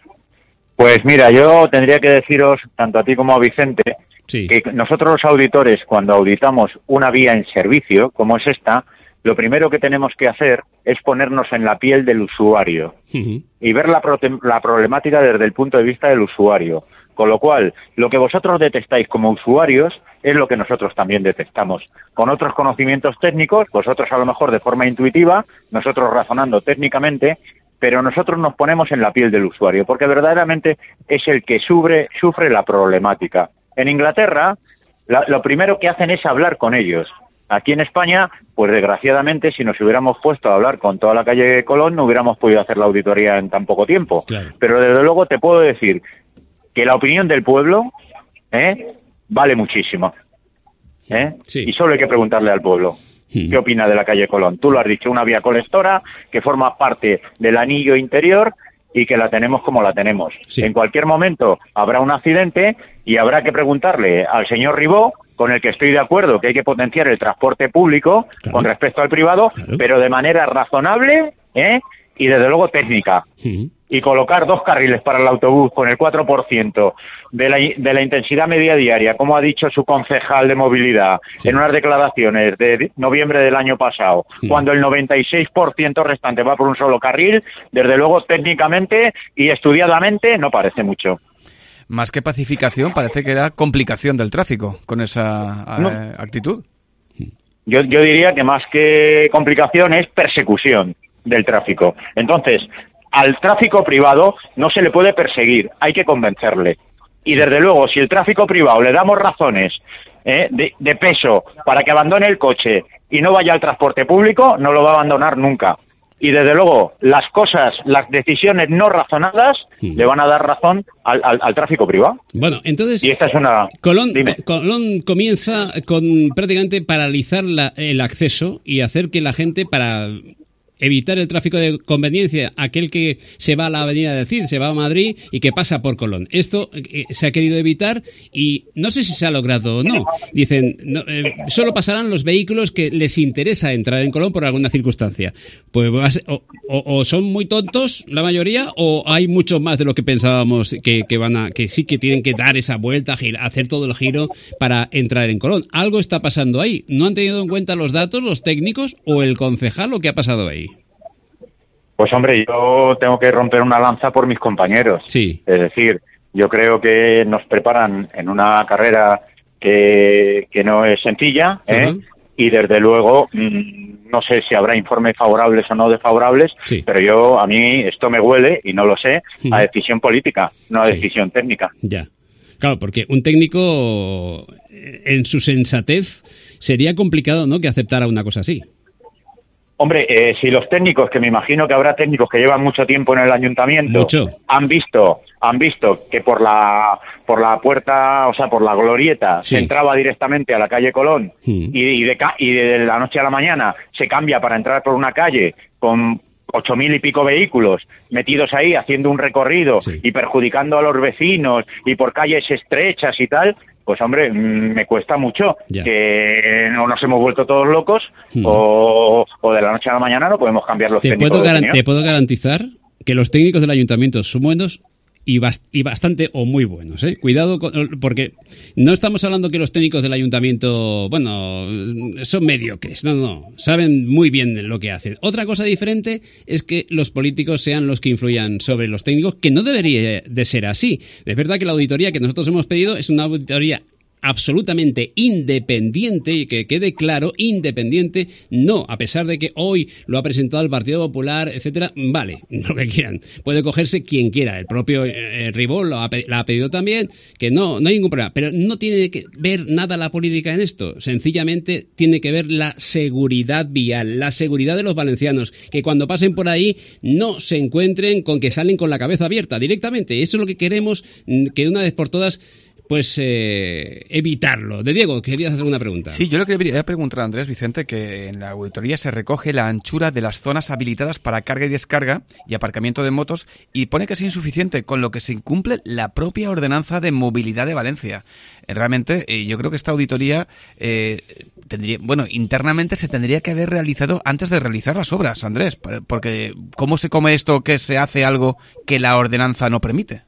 Pues mira, yo tendría que deciros, tanto a ti como a Vicente, sí. que nosotros los auditores, cuando auditamos una vía en servicio, como es esta, lo primero que tenemos que hacer es ponernos en la piel del usuario uh-huh. y ver la, pro- la problemática desde el punto de vista del usuario. Con lo cual, lo que vosotros detectáis como usuarios es lo que nosotros también detectamos. Con otros conocimientos técnicos, vosotros a lo mejor de forma intuitiva, nosotros razonando técnicamente, pero nosotros nos ponemos en la piel del usuario, porque verdaderamente es el que sufre, sufre la problemática. En Inglaterra, la, lo primero que hacen es hablar con ellos. Aquí en España, pues desgraciadamente, si nos hubiéramos puesto a hablar con toda la calle Colón, no hubiéramos podido hacer la auditoría en tan poco tiempo. Claro. Pero desde luego te puedo decir que la opinión del pueblo ¿eh? vale muchísimo. ¿eh? Sí. Y solo hay que preguntarle al pueblo. Hmm. ¿Qué opina de la calle Colón? Tú lo has dicho, una vía colectora que forma parte del anillo interior y que la tenemos como la tenemos. Sí. En cualquier momento habrá un accidente y habrá que preguntarle al señor Ribó, con el que estoy de acuerdo que hay que potenciar el transporte público claro. con respecto al privado, claro. pero de manera razonable ¿eh? y desde luego técnica. Sí. Y colocar dos carriles para el autobús con el cuatro por ciento de la, de la intensidad media diaria, como ha dicho su concejal de movilidad sí. en unas declaraciones de noviembre del año pasado, sí. cuando el noventa y seis por ciento restante va por un solo carril, desde luego técnicamente y estudiadamente no parece mucho. Más que pacificación, parece que era complicación del tráfico con esa no. eh, actitud. Yo, yo diría que más que complicación es persecución del tráfico. Entonces, al tráfico privado no se le puede perseguir, hay que convencerle. Y desde luego, si el tráfico privado le damos razones eh, de, de peso para que abandone el coche y no vaya al transporte público, no lo va a abandonar nunca. Y desde luego, las cosas, las decisiones no razonadas sí. le van a dar razón al, al, al tráfico privado. Bueno, entonces, y esta es una... Colón, Colón comienza con prácticamente paralizar la, el acceso y hacer que la gente, para evitar el tráfico de conveniencia, aquel que se va a la avenida del Cid, se va a Madrid y que pasa por Colón. Esto eh, se ha querido evitar y no sé si se ha logrado o no. Dicen, no, eh, solo pasarán los vehículos que les interesa entrar en Colón por alguna circunstancia. Pues o, o, o son muy tontos la mayoría, o hay mucho más de lo que pensábamos que, que van a, que sí que tienen que dar esa vuelta, gira, hacer todo el giro para entrar en Colón. Algo está pasando ahí. ¿No han tenido en cuenta los datos, los técnicos o el concejal lo que ha pasado ahí? Pues hombre, yo tengo que romper una lanza por mis compañeros. Sí. Es decir, yo creo que nos preparan en una carrera que, que no es sencilla, ¿eh? Uh-huh. Y desde luego, mmm, no sé si habrá informes favorables o no desfavorables, sí. pero yo, a mí esto me huele, y no lo sé, uh-huh. a decisión política, no a sí. decisión técnica. Ya. Claro, porque un técnico, en su sensatez, sería complicado, ¿no?, que aceptara una cosa así. Hombre, eh, si los técnicos, que me imagino que habrá técnicos que llevan mucho tiempo en el ayuntamiento, mucho. han visto han visto que por la por la puerta, o sea, por la glorieta, sí. se entraba directamente a la calle Colón sí. y, y, de, y de la noche a la mañana se cambia para entrar por una calle con ocho mil y pico vehículos metidos ahí haciendo un recorrido sí. y perjudicando a los vecinos y por calles estrechas y tal, pues hombre, me cuesta mucho ya. que no nos hemos vuelto todos locos hmm. o, o de la noche a la mañana no podemos cambiar los te técnicos. Puedo garan- te puedo garantizar que los técnicos del ayuntamiento son buenos y, bast- y bastante o muy buenos, ¿eh? Cuidado, con, porque no estamos hablando que los técnicos del ayuntamiento, bueno, son mediocres, no, no, saben muy bien lo que hacen. Otra cosa diferente es que los políticos sean los que influyan sobre los técnicos, que no debería de ser así. Es verdad que la auditoría que nosotros hemos pedido es una auditoría absolutamente independiente, y que quede claro, independiente, no, a pesar de que hoy lo ha presentado el Partido Popular, etcétera, vale, lo que quieran, puede cogerse quien quiera, el propio eh, Ribó lo ha, la ha pedido también, que no, no hay ningún problema, pero no tiene que ver nada la política en esto, sencillamente tiene que ver la seguridad vial, la seguridad de los valencianos, que cuando pasen por ahí no se encuentren con que salen con la cabeza abierta directamente, eso es lo que queremos, que de una vez por todas pues eh, evitarlo. De Diego, querías hacer una pregunta. Sí, yo lo que quería preguntar a Andrés Vicente, que en la auditoría se recoge la anchura de las zonas habilitadas para carga y descarga y aparcamiento de motos y pone que es insuficiente, con lo que se incumple la propia ordenanza de movilidad de Valencia. Realmente, eh, yo creo que esta auditoría eh, tendría, bueno, internamente se tendría que haber realizado antes de realizar las obras, Andrés, porque ¿cómo se come esto que se hace algo que la ordenanza no permite?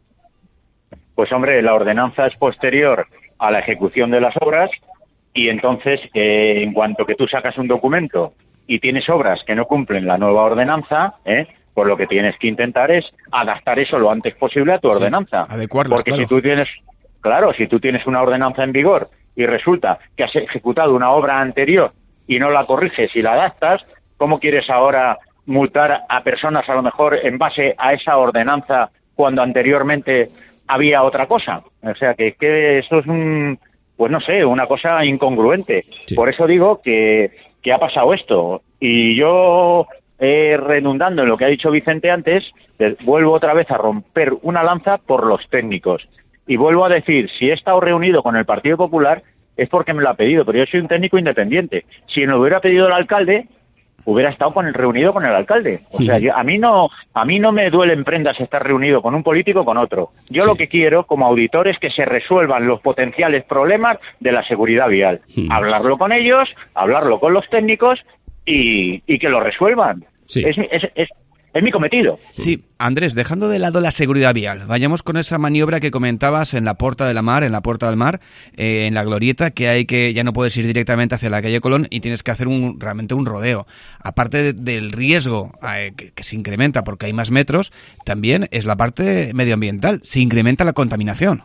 Pues hombre, la ordenanza es posterior a la ejecución de las obras y entonces, eh, en cuanto que tú sacas un documento y tienes obras que no cumplen la nueva ordenanza, ¿eh? pues lo que tienes que intentar es adaptar eso lo antes posible a tu sí, ordenanza. Adecuarlas, Porque claro. si tú tienes, claro, si tú tienes una ordenanza en vigor y resulta que has ejecutado una obra anterior y no la corriges y la adaptas, ¿cómo quieres ahora multar a personas a lo mejor en base a esa ordenanza cuando anteriormente había otra cosa? O sea, que, que eso es un pues no sé, una cosa incongruente. Sí. Por eso digo que, que ha pasado esto. Y yo, eh, redundando en lo que ha dicho Vicente antes, eh, vuelvo otra vez a romper una lanza por los técnicos. Y vuelvo a decir, si he estado reunido con el Partido Popular es porque me lo ha pedido, pero yo soy un técnico independiente. Si me lo hubiera pedido el alcalde, hubiera estado con el, reunido con el alcalde. O sea, yo, a mí no a mí no me duelen prendas estar reunido con un político o con otro. Yo sí. Lo que quiero, como auditor, es que se resuelvan los potenciales problemas de la seguridad vial. Sí. Hablarlo con ellos, hablarlo con los técnicos y, y que lo resuelvan. Sí. Es, es, es, es mi cometido. Sí, Andrés, dejando de lado la seguridad vial, vayamos con esa maniobra que comentabas en la Puerta de la Mar, en la Puerta del Mar, eh, en la Glorieta, que hay que ya no puedes ir directamente hacia la calle Colón y tienes que hacer un realmente un rodeo. Aparte de, del riesgo eh, que, que se incrementa porque hay más metros, también es la parte medioambiental, se incrementa la contaminación.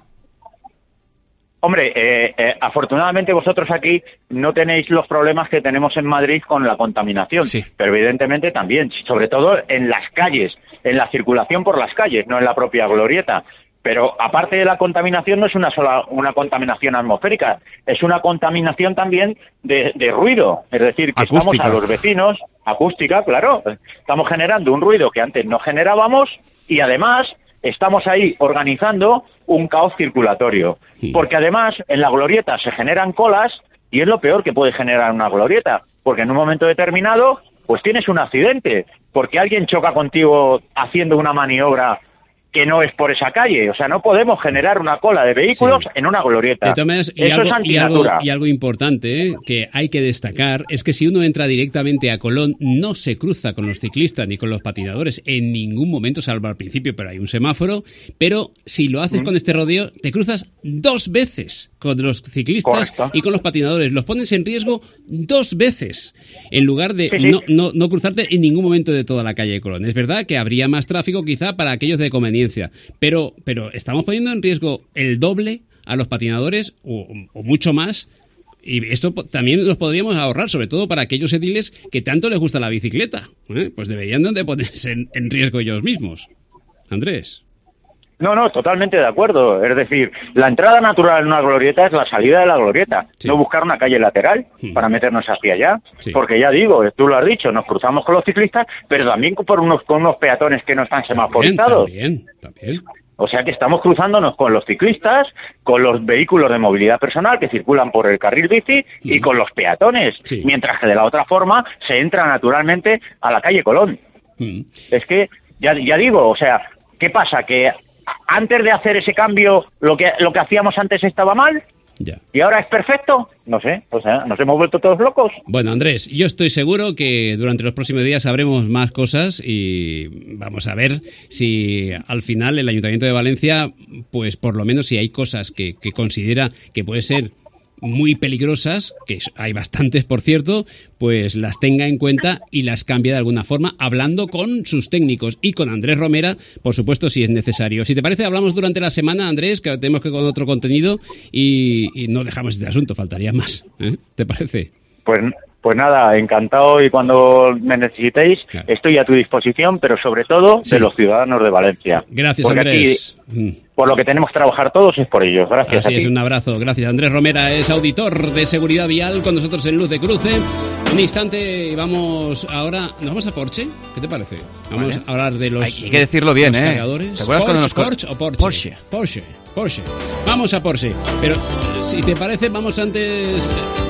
Hombre, eh, eh, afortunadamente vosotros aquí no tenéis los problemas que tenemos en Madrid con la contaminación, sí. Pero evidentemente también, sobre todo en las calles, en la circulación por las calles, no en la propia glorieta. Pero aparte de la contaminación, no es una sola una contaminación atmosférica, es una contaminación también de, de ruido, es decir, que acústica. Estamos a los vecinos, acústica, claro, estamos generando un ruido que antes no generábamos y además estamos ahí organizando un caos circulatorio. Sí. Porque además en la glorieta se generan colas y es lo peor que puede generar una glorieta. Porque en un momento determinado pues tienes un accidente. Porque alguien choca contigo haciendo una maniobra que no es por esa calle. O sea, no podemos generar una cola de vehículos sí. en una glorieta. Maneras, y, Eso algo, es antinatura. Y algo, y algo importante ¿eh? que hay que destacar es que si uno entra directamente a Colón, no se cruza con los ciclistas ni con los patinadores en ningún momento, salvo al principio, pero hay un semáforo. Pero si lo haces mm. con este rodeo, te cruzas dos veces con los ciclistas Correcto. Y con los patinadores. Los pones en riesgo dos veces, en lugar de sí, sí. No, no, no cruzarte en ningún momento de toda la calle de Colón. Es verdad que habría más tráfico quizá para aquellos de conveniencia, pero, pero estamos poniendo en riesgo el doble a los patinadores o, o mucho más, y esto también los podríamos ahorrar, sobre todo para aquellos ediles que tanto les gusta la bicicleta, ¿eh? Pues deberían de ponerse en, en riesgo ellos mismos. Andrés. No, no, totalmente de acuerdo. Es decir, la entrada natural en una glorieta es la salida de la glorieta, sí. No buscar una calle lateral sí. para meternos hacia allá. Sí. Porque ya digo, tú lo has dicho, nos cruzamos con los ciclistas, pero también por unos, con unos peatones que no están semaforizados. También, también. O sea que estamos cruzándonos con los ciclistas, con los vehículos de movilidad personal que circulan por el carril bici mm. y con los peatones, sí. Mientras que de la otra forma se entra naturalmente a la calle Colón. Mm. Es que, ya, ya digo, o sea, ¿qué pasa? Que antes de hacer ese cambio, lo que lo que hacíamos antes estaba mal, ya. ¿Y ahora es perfecto? No sé, o sea, ¿nos hemos vuelto todos locos? Bueno, Andrés, yo estoy seguro que durante los próximos días sabremos más cosas y vamos a ver si al final el Ayuntamiento de Valencia, pues por lo menos si hay cosas que, que considera que puede ser muy peligrosas, que hay bastantes por cierto, pues las tenga en cuenta y las cambie de alguna forma, hablando con sus técnicos y con Andrés Romera, por supuesto, si es necesario. Si te parece, hablamos durante la semana, Andrés, que tenemos que con otro contenido y, y no dejamos este asunto, faltaría más, ¿eh? ¿Te parece? Pues... Pues nada, encantado y cuando me necesitéis claro. Estoy a tu disposición, pero sobre todo sí. de los ciudadanos de Valencia. Gracias, porque Andrés. Aquí, por lo que tenemos que trabajar todos es por ellos. Gracias. Así a ti. es, un abrazo. Gracias. Andrés Romera es auditor de seguridad vial con nosotros en Luz de Cruce. Un instante, vamos ahora... ¿Nos vamos a Porsche? ¿Qué te parece? Vamos vale. a hablar de los Hay, hay que decirlo bien, ¿eh? Cargadores. ¿Te acuerdas Porsche, cuando nos... Porsche o Porsche? Porsche. Porsche. Porsche. Vamos a Porsche. Pero, si te parece, vamos antes...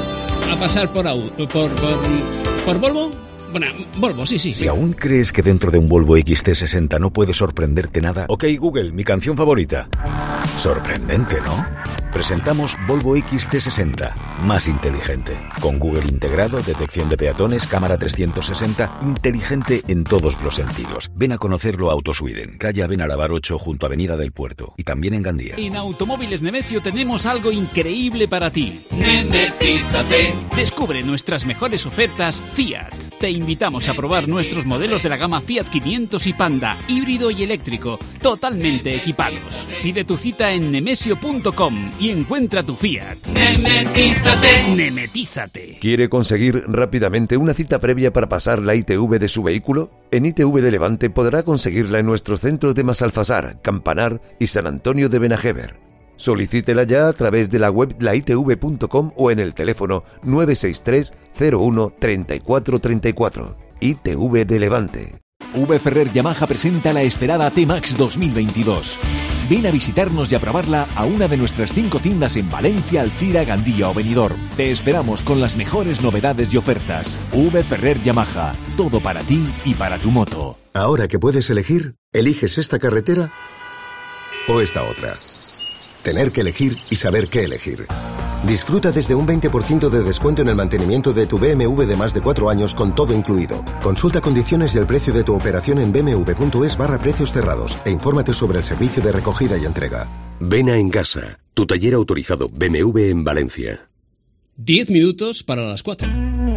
a pasar por, por, por, por Volvo. Bueno, Volvo, sí, sí. Si aún crees que dentro de un Volvo X C sesenta no puede sorprenderte nada, ok Google, mi canción favorita. Sorprendente, ¿no? Presentamos Volvo X C sesenta, más inteligente. Con Google integrado, detección de peatones, cámara trescientos sesenta, inteligente en todos los sentidos. Ven a conocerlo a Autosweden, calle Abenarabar ocho junto a Avenida del Puerto y también en Gandía. En Automóviles Nemesio tenemos algo increíble para ti. Nemetízate. Descubre nuestras mejores ofertas Fiat. Te invitamos a probar nuestros modelos de la gama Fiat quinientos y Panda, híbrido y eléctrico, totalmente equipados. Pide tu cita en nemesio punto com y encuentra tu Fiat. Nemetízate. Nemetízate. ¿Quiere conseguir rápidamente una cita previa para pasar la I T V de su vehículo? En I T V de Levante podrá conseguirla en nuestros centros de Masalfasar, Campanar y San Antonio de Benajever. Solicítela ya a través de la web la i t v punto com o en el teléfono nueve seis tres cero uno treinta y cuatro treinta y cuatro. I T V de Levante. V Ferrer Yamaha presenta la esperada T-Max dos mil veintidós. Ven a visitarnos y a probarla a una de nuestras cinco tiendas en Valencia, Alcira, Gandía o Benidorm. Te esperamos con las mejores novedades y ofertas. V Ferrer Yamaha, todo para ti y para tu moto. Ahora que puedes elegir, ¿eliges esta carretera o esta otra? Tener que elegir y saber qué elegir. Disfruta desde un veinte por ciento de descuento en el mantenimiento de tu B M W de más de cuatro años con todo incluido. Consulta condiciones y el precio de tu operación en bmw.es barra precios cerrados e infórmate sobre el servicio de recogida y entrega. Ven a Engasa, tu taller autorizado B M W en Valencia. Diez minutos para las cuatro.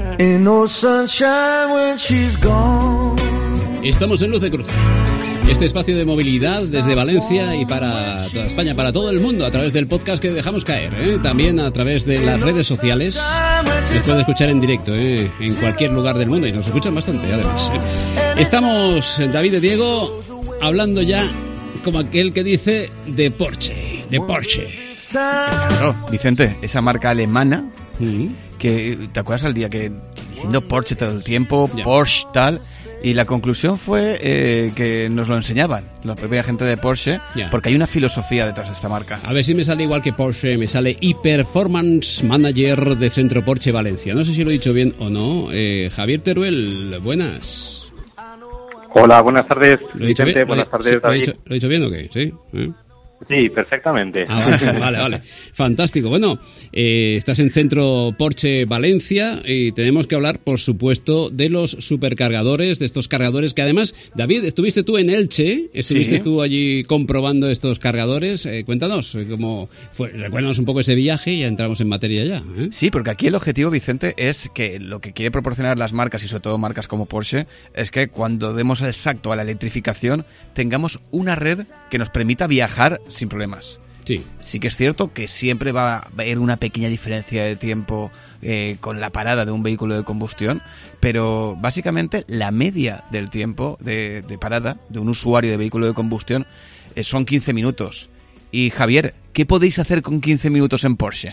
Estamos en Luz de Cruce. Este espacio de movilidad desde Valencia y para toda España, para todo el mundo, a través del podcast que dejamos caer, ¿eh? También a través de las redes sociales. Nos puede escuchar en directo, ¿eh? En cualquier lugar del mundo, y nos escuchan bastante, además, ¿eh? Estamos, David y Diego, hablando ya como aquel que dice de Porsche, de Porsche. Claro, Vicente, esa marca alemana, mm-hmm. que ¿te acuerdas al día que diciendo Porsche todo el tiempo, yeah. Porsche tal? Y la conclusión fue eh, que nos lo enseñaban la propia gente de Porsche, yeah. porque hay una filosofía detrás de esta marca. A ver si me sale igual que Porsche, me sale e-Performance Manager de Centro Porsche Valencia. No sé si lo he dicho bien o no. Eh, Javier Teruel, buenas. Hola, buenas tardes, ¿Lo he dicho Vicente, bien? buenas tardes, ¿Lo he, David. dicho, ¿Lo he dicho bien o qué? ¿Sí? ¿Eh? Sí, perfectamente. Ah, vale, vale, vale. Fantástico. Bueno, eh, estás en Centro Porsche Valencia y tenemos que hablar, por supuesto, de los supercargadores, de estos cargadores que además, David, estuviste tú en Elche, estuviste sí. tú allí comprobando estos cargadores. Eh, cuéntanos cómo fue, recuérdanos un poco ese viaje y ya entramos en materia ya. ¿eh? Sí, porque aquí el objetivo, Vicente, es que lo que quiere proporcionar las marcas y sobre todo marcas como Porsche es que cuando demos el salto a la electrificación tengamos una red que nos permita viajar sin problemas. Sí. Sí que es cierto que siempre va a haber una pequeña diferencia de tiempo eh, con la parada de un vehículo de combustión, pero básicamente la media del tiempo de, de parada de un usuario de vehículo de combustión eh, son quince minutos. Y Javier, ¿qué podéis hacer con quince minutos en Porsche?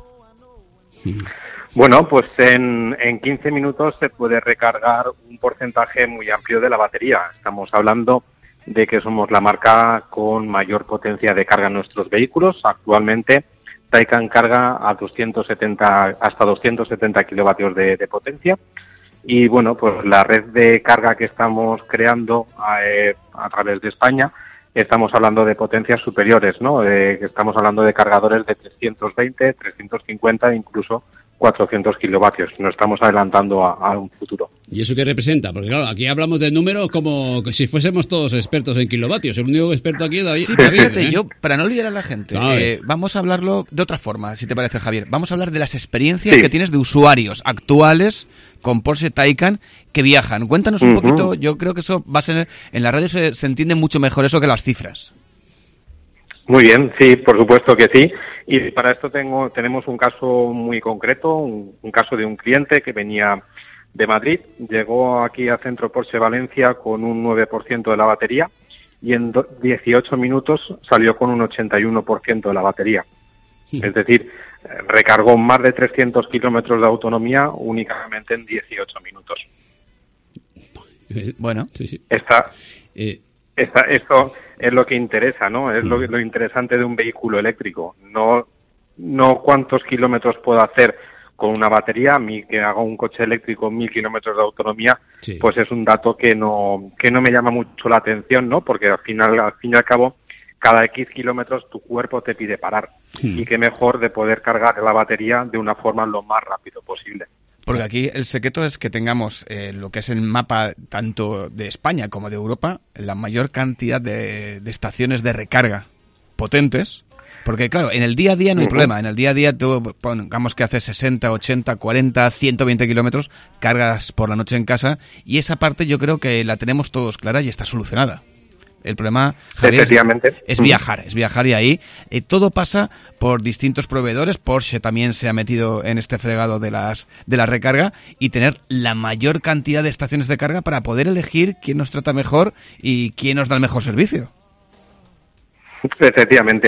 Bueno, pues en, en quince minutos se puede recargar un porcentaje muy amplio de la batería. Estamos hablando de que somos la marca con mayor potencia de carga en nuestros vehículos. Actualmente Taycan carga a doscientos setenta hasta doscientos setenta kilovatios de, de potencia, y bueno, pues la red de carga que estamos creando eh, a través de España, estamos hablando de potencias superiores, ¿no? Eh, estamos hablando de cargadores de trescientos veinte, trescientos cincuenta, incluso cuatrocientos kilovatios. Nos estamos adelantando a, a un futuro. ¿Y eso qué representa? Porque claro, aquí hablamos de números como si fuésemos todos expertos en kilovatios. El único experto aquí es David. Sí, David fíjate, ¿eh? yo, para no olvidar a la gente, eh, vamos a hablarlo de otra forma, si te parece, Javier. Vamos a hablar de las experiencias sí. que tienes de usuarios actuales con Porsche Taycan que viajan. Cuéntanos un uh-huh. poquito, yo creo que eso va a ser, en la radio se, se entiende mucho mejor eso que las cifras. Muy bien, sí, por supuesto que sí. Y para esto tengo, tenemos un caso muy concreto, un, un caso de un cliente que venía de Madrid, llegó aquí a Centro Porsche Valencia con un nueve por ciento de la batería y en do, dieciocho minutos salió con un ochenta y uno por ciento de la batería. Sí. Es decir, recargó más de trescientos kilómetros de autonomía únicamente en dieciocho minutos. Bueno, sí, sí. Esta... Eh... Esta, esto es lo que interesa, ¿no? Es lo, lo interesante de un vehículo eléctrico. No, no cuántos kilómetros puedo hacer con una batería. A mí que haga un coche eléctrico mil kilómetros de autonomía, sí. pues es un dato que no, que no me llama mucho la atención, ¿no? Porque al final, al fin y al cabo, cada X kilómetros tu cuerpo te pide parar. Sí. Y qué mejor de poder cargar la batería de una forma lo más rápido posible. Porque aquí el secreto es que tengamos eh, lo que es el mapa tanto de España como de Europa, la mayor cantidad de, de estaciones de recarga potentes. Porque claro, en el día a día no hay uh-huh. problema. En el día a día tú, pongamos que haces sesenta, ochenta, cuarenta, ciento veinte kilómetros, cargas por la noche en casa, y esa parte yo creo que la tenemos todos clara y está solucionada. El problema, Javier, es, es viajar, es viajar y ahí eh, todo pasa por distintos proveedores. Porsche también se ha metido en este fregado de las de la recarga y tener la mayor cantidad de estaciones de carga para poder elegir quién nos trata mejor y quién nos da el mejor servicio. Efectivamente.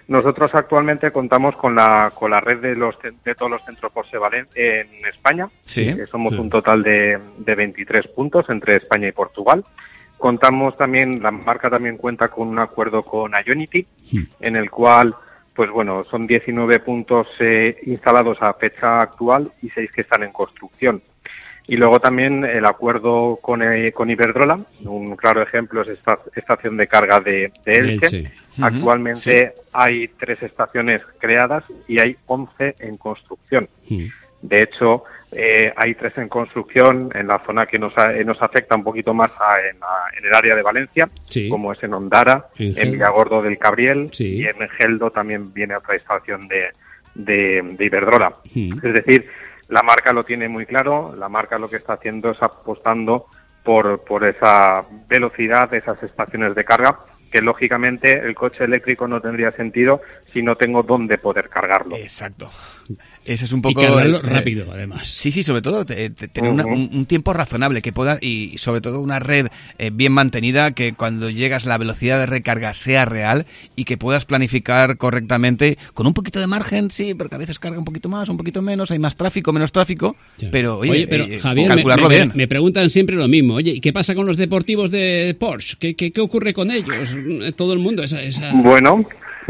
Nosotros actualmente contamos con la con la red de los de todos los centros Porsche Valen en España. Sí. Eh, somos Sí. un total de, de veintitrés puntos entre España y Portugal. Contamos también, la marca también cuenta con un acuerdo con Ionity, en el cual, pues bueno, son diecinueve puntos eh, instalados a fecha actual y seis que están en construcción. Y luego también el acuerdo con, eh, con Iberdrola, un claro ejemplo es esta estación de carga de, de Elche. Elche. Actualmente Sí. hay tres estaciones creadas y hay once en construcción. De hecho, eh, hay tres en construcción en la zona que nos, a- eh, nos afecta un poquito más a- en, a- en el área de Valencia, Sí. como es en Ondara, En en Geldo. Villagordo del Cabriel, Sí. y en Geldo también viene otra estación de, de, de Iberdrola. Mm. Es decir, la marca lo tiene muy claro, la marca lo que está haciendo es apostando por, por esa velocidad de esas estaciones de carga, que lógicamente el coche eléctrico no tendría sentido si no tengo dónde poder cargarlo. Exacto. Ese es un poco... Y cargarlo eh, rápido, además. Sí, sí, sobre todo te- te- tener una- Ujú. un, un tiempo razonable que pueda y sobre todo una red eh, bien mantenida, que cuando llegas la velocidad de recarga sea real y que puedas planificar correctamente con un poquito de margen, sí, porque a veces carga un poquito más, un poquito menos, hay más tráfico, menos tráfico, pero oye, Oye, pero eh, Javier, me, calcularlo me- bien. me preguntan siempre lo mismo. Oye, ¿y qué pasa con los deportivos de Porsche? ¿Qué, qué, qué ocurre con ellos? Todo el mundo, esa... esa... Bueno,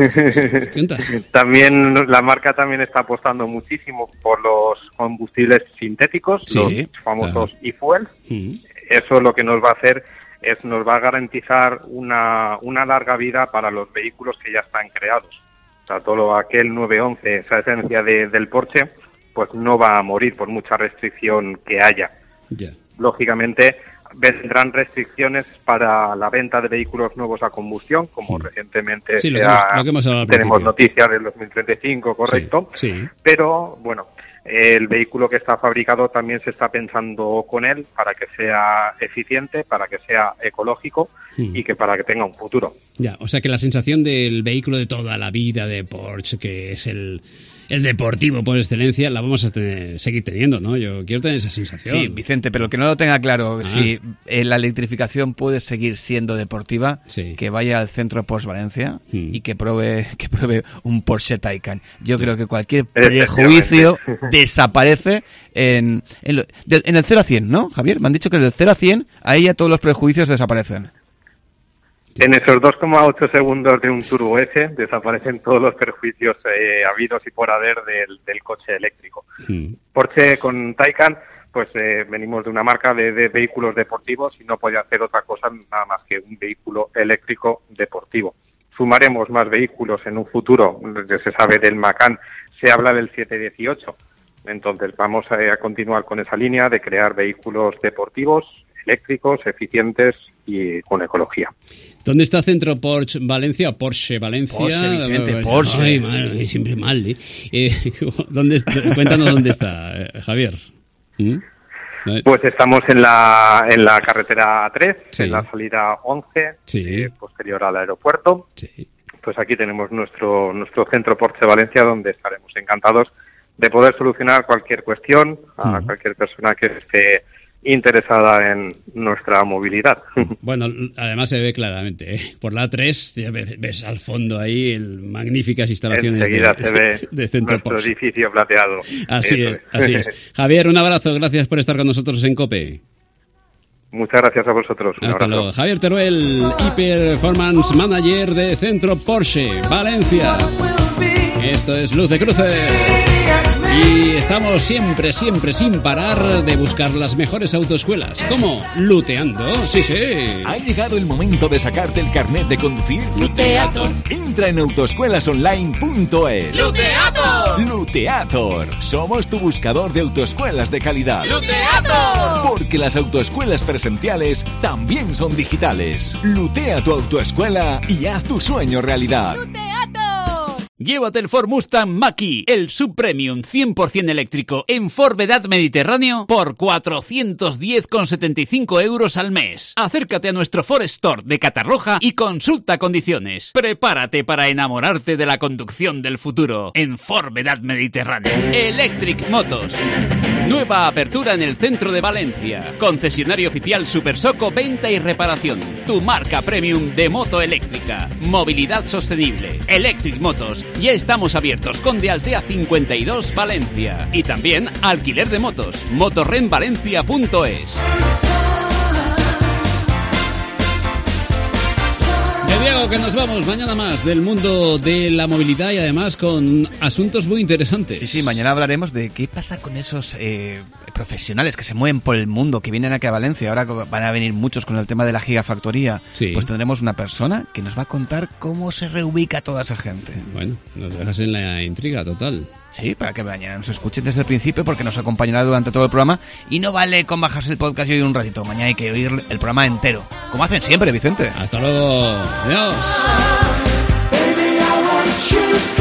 también la marca también está apostando muchísimo por los combustibles sintéticos, Sí, los famosos claro. e-fuels. Mm. Eso lo que nos va a hacer es nos va a garantizar una, una larga vida para los vehículos que ya están creados. O sea, todo aquel nueve once, esa esencia de- del Porsche, pues no va a morir por mucha restricción que haya. Ya. Lógicamente vendrán restricciones para la venta de vehículos nuevos a combustión, como recientemente Sí, lo se que hemos- ha- lo que hemos hablado al tenemos principio. noticias del dos mil treinta y cinco, correcto. Sí, sí. Pero bueno, el vehículo que está fabricado también se está pensando con él para que sea eficiente, para que sea ecológico Mm. y que para que tenga un futuro. Ya, o sea que la sensación del vehículo de toda la vida de Porsche, que es el, el deportivo por excelencia, la vamos a tener- seguir teniendo, ¿no? Yo quiero tener esa sensación. Sí, Vicente, pero que no lo tenga claro, Ah. si eh, la electrificación puede seguir siendo deportiva, que vaya al centro Porsche Valencia Mm. y que pruebe que pruebe un Porsche Taycan. Yo creo que cualquier Efectivamente. prejuicio desaparece en, en, lo- del- en el cero a cien, ¿no, Javier? Me han dicho que del cero a cien, ahí ya todos los prejuicios desaparecen. En esos dos coma ocho segundos de un Turbo S desaparecen todos los perjuicios eh, habidos y por haber del, del coche eléctrico. Mm. Porsche con Taycan, pues eh, venimos de una marca de, de vehículos deportivos y no podía hacer otra cosa nada más que un vehículo eléctrico deportivo. Sumaremos más vehículos en un futuro, ya se sabe del Macan, se habla del siete dieciocho. Entonces vamos a, a continuar con esa línea de crear vehículos deportivos, eléctricos, eficientes y con ecología. ¿Dónde está Centro Porsche Valencia o Porsche Valencia? Porsche, Vicente, Ay, Porsche. Ay, madre, siempre mal, ¿eh? Eh, ¿dónde está? Cuéntanos dónde está, eh, Javier. ¿Mm? Pues estamos en la en la carretera A tres, Sí. en la salida once, Sí. eh, posterior al aeropuerto. Sí. Pues aquí tenemos nuestro nuestro centro Porsche Valencia, donde estaremos encantados de poder solucionar cualquier cuestión a Ujú. cualquier persona que esté interesada en nuestra movilidad. Bueno, además se ve claramente, ¿eh? Por la A tres ya ves, ves al fondo ahí el magníficas instalaciones Enseguida de, se ve de Centro nuestro Porsche. edificio plateado. Así Eso es, así es. Javier, un abrazo, gracias por estar con nosotros en COPE. Muchas gracias a vosotros. Un Hasta abrazo. luego. Javier Teruel, Performance Manager de Centro Porsche, Valencia. Esto es Luz de Cruce. Y estamos siempre, siempre sin parar de buscar las mejores autoescuelas. ¿Cómo? Luteando. Sí, sí. ¿Ha llegado el momento de sacarte el carnet de conducir? Luteator. Entra en autoescuelasonline punto es. Luteator. Luteator. Somos tu buscador de autoescuelas de calidad. Luteator. Porque las autoescuelas presenciales también son digitales. Lutea tu autoescuela y haz tu sueño realidad. Llévate el Ford Mustang Mach-E, el subpremium cien por ciento eléctrico en Ford Vedad Mediterráneo por cuatrocientos diez con setenta y cinco euros al mes. Acércate a nuestro Ford Store de Catarroja y consulta condiciones. Prepárate para enamorarte de la conducción del futuro en Ford Vedad Mediterráneo. Electric Motos. Nueva apertura en el centro de Valencia. Concesionario oficial Supersoco Venta y Reparación. Tu marca premium de moto eléctrica. Movilidad sostenible. Electric Motos. Ya estamos abiertos con de Altea cincuenta y dos Valencia. Y también alquiler de motos. motorrenvalencia punto es. Te digo que nos vamos mañana más del mundo de la movilidad y además con asuntos muy interesantes. Sí, sí, mañana hablaremos de qué pasa con esos eh, profesionales que se mueven por el mundo, que vienen aquí a Valencia. Ahora van a venir muchos con el tema de la gigafactoría. Sí. Pues tendremos una persona que nos va a contar cómo se reubica toda esa gente. Bueno, nos dejas en la intriga total. Sí, para que mañana nos escuchen desde el principio porque nos acompañará durante todo el programa y no vale con bajarse el podcast y oír un ratito. Mañana hay que oír el programa entero, como hacen siempre, Vicente. Hasta luego. Adiós. Baby, I want you.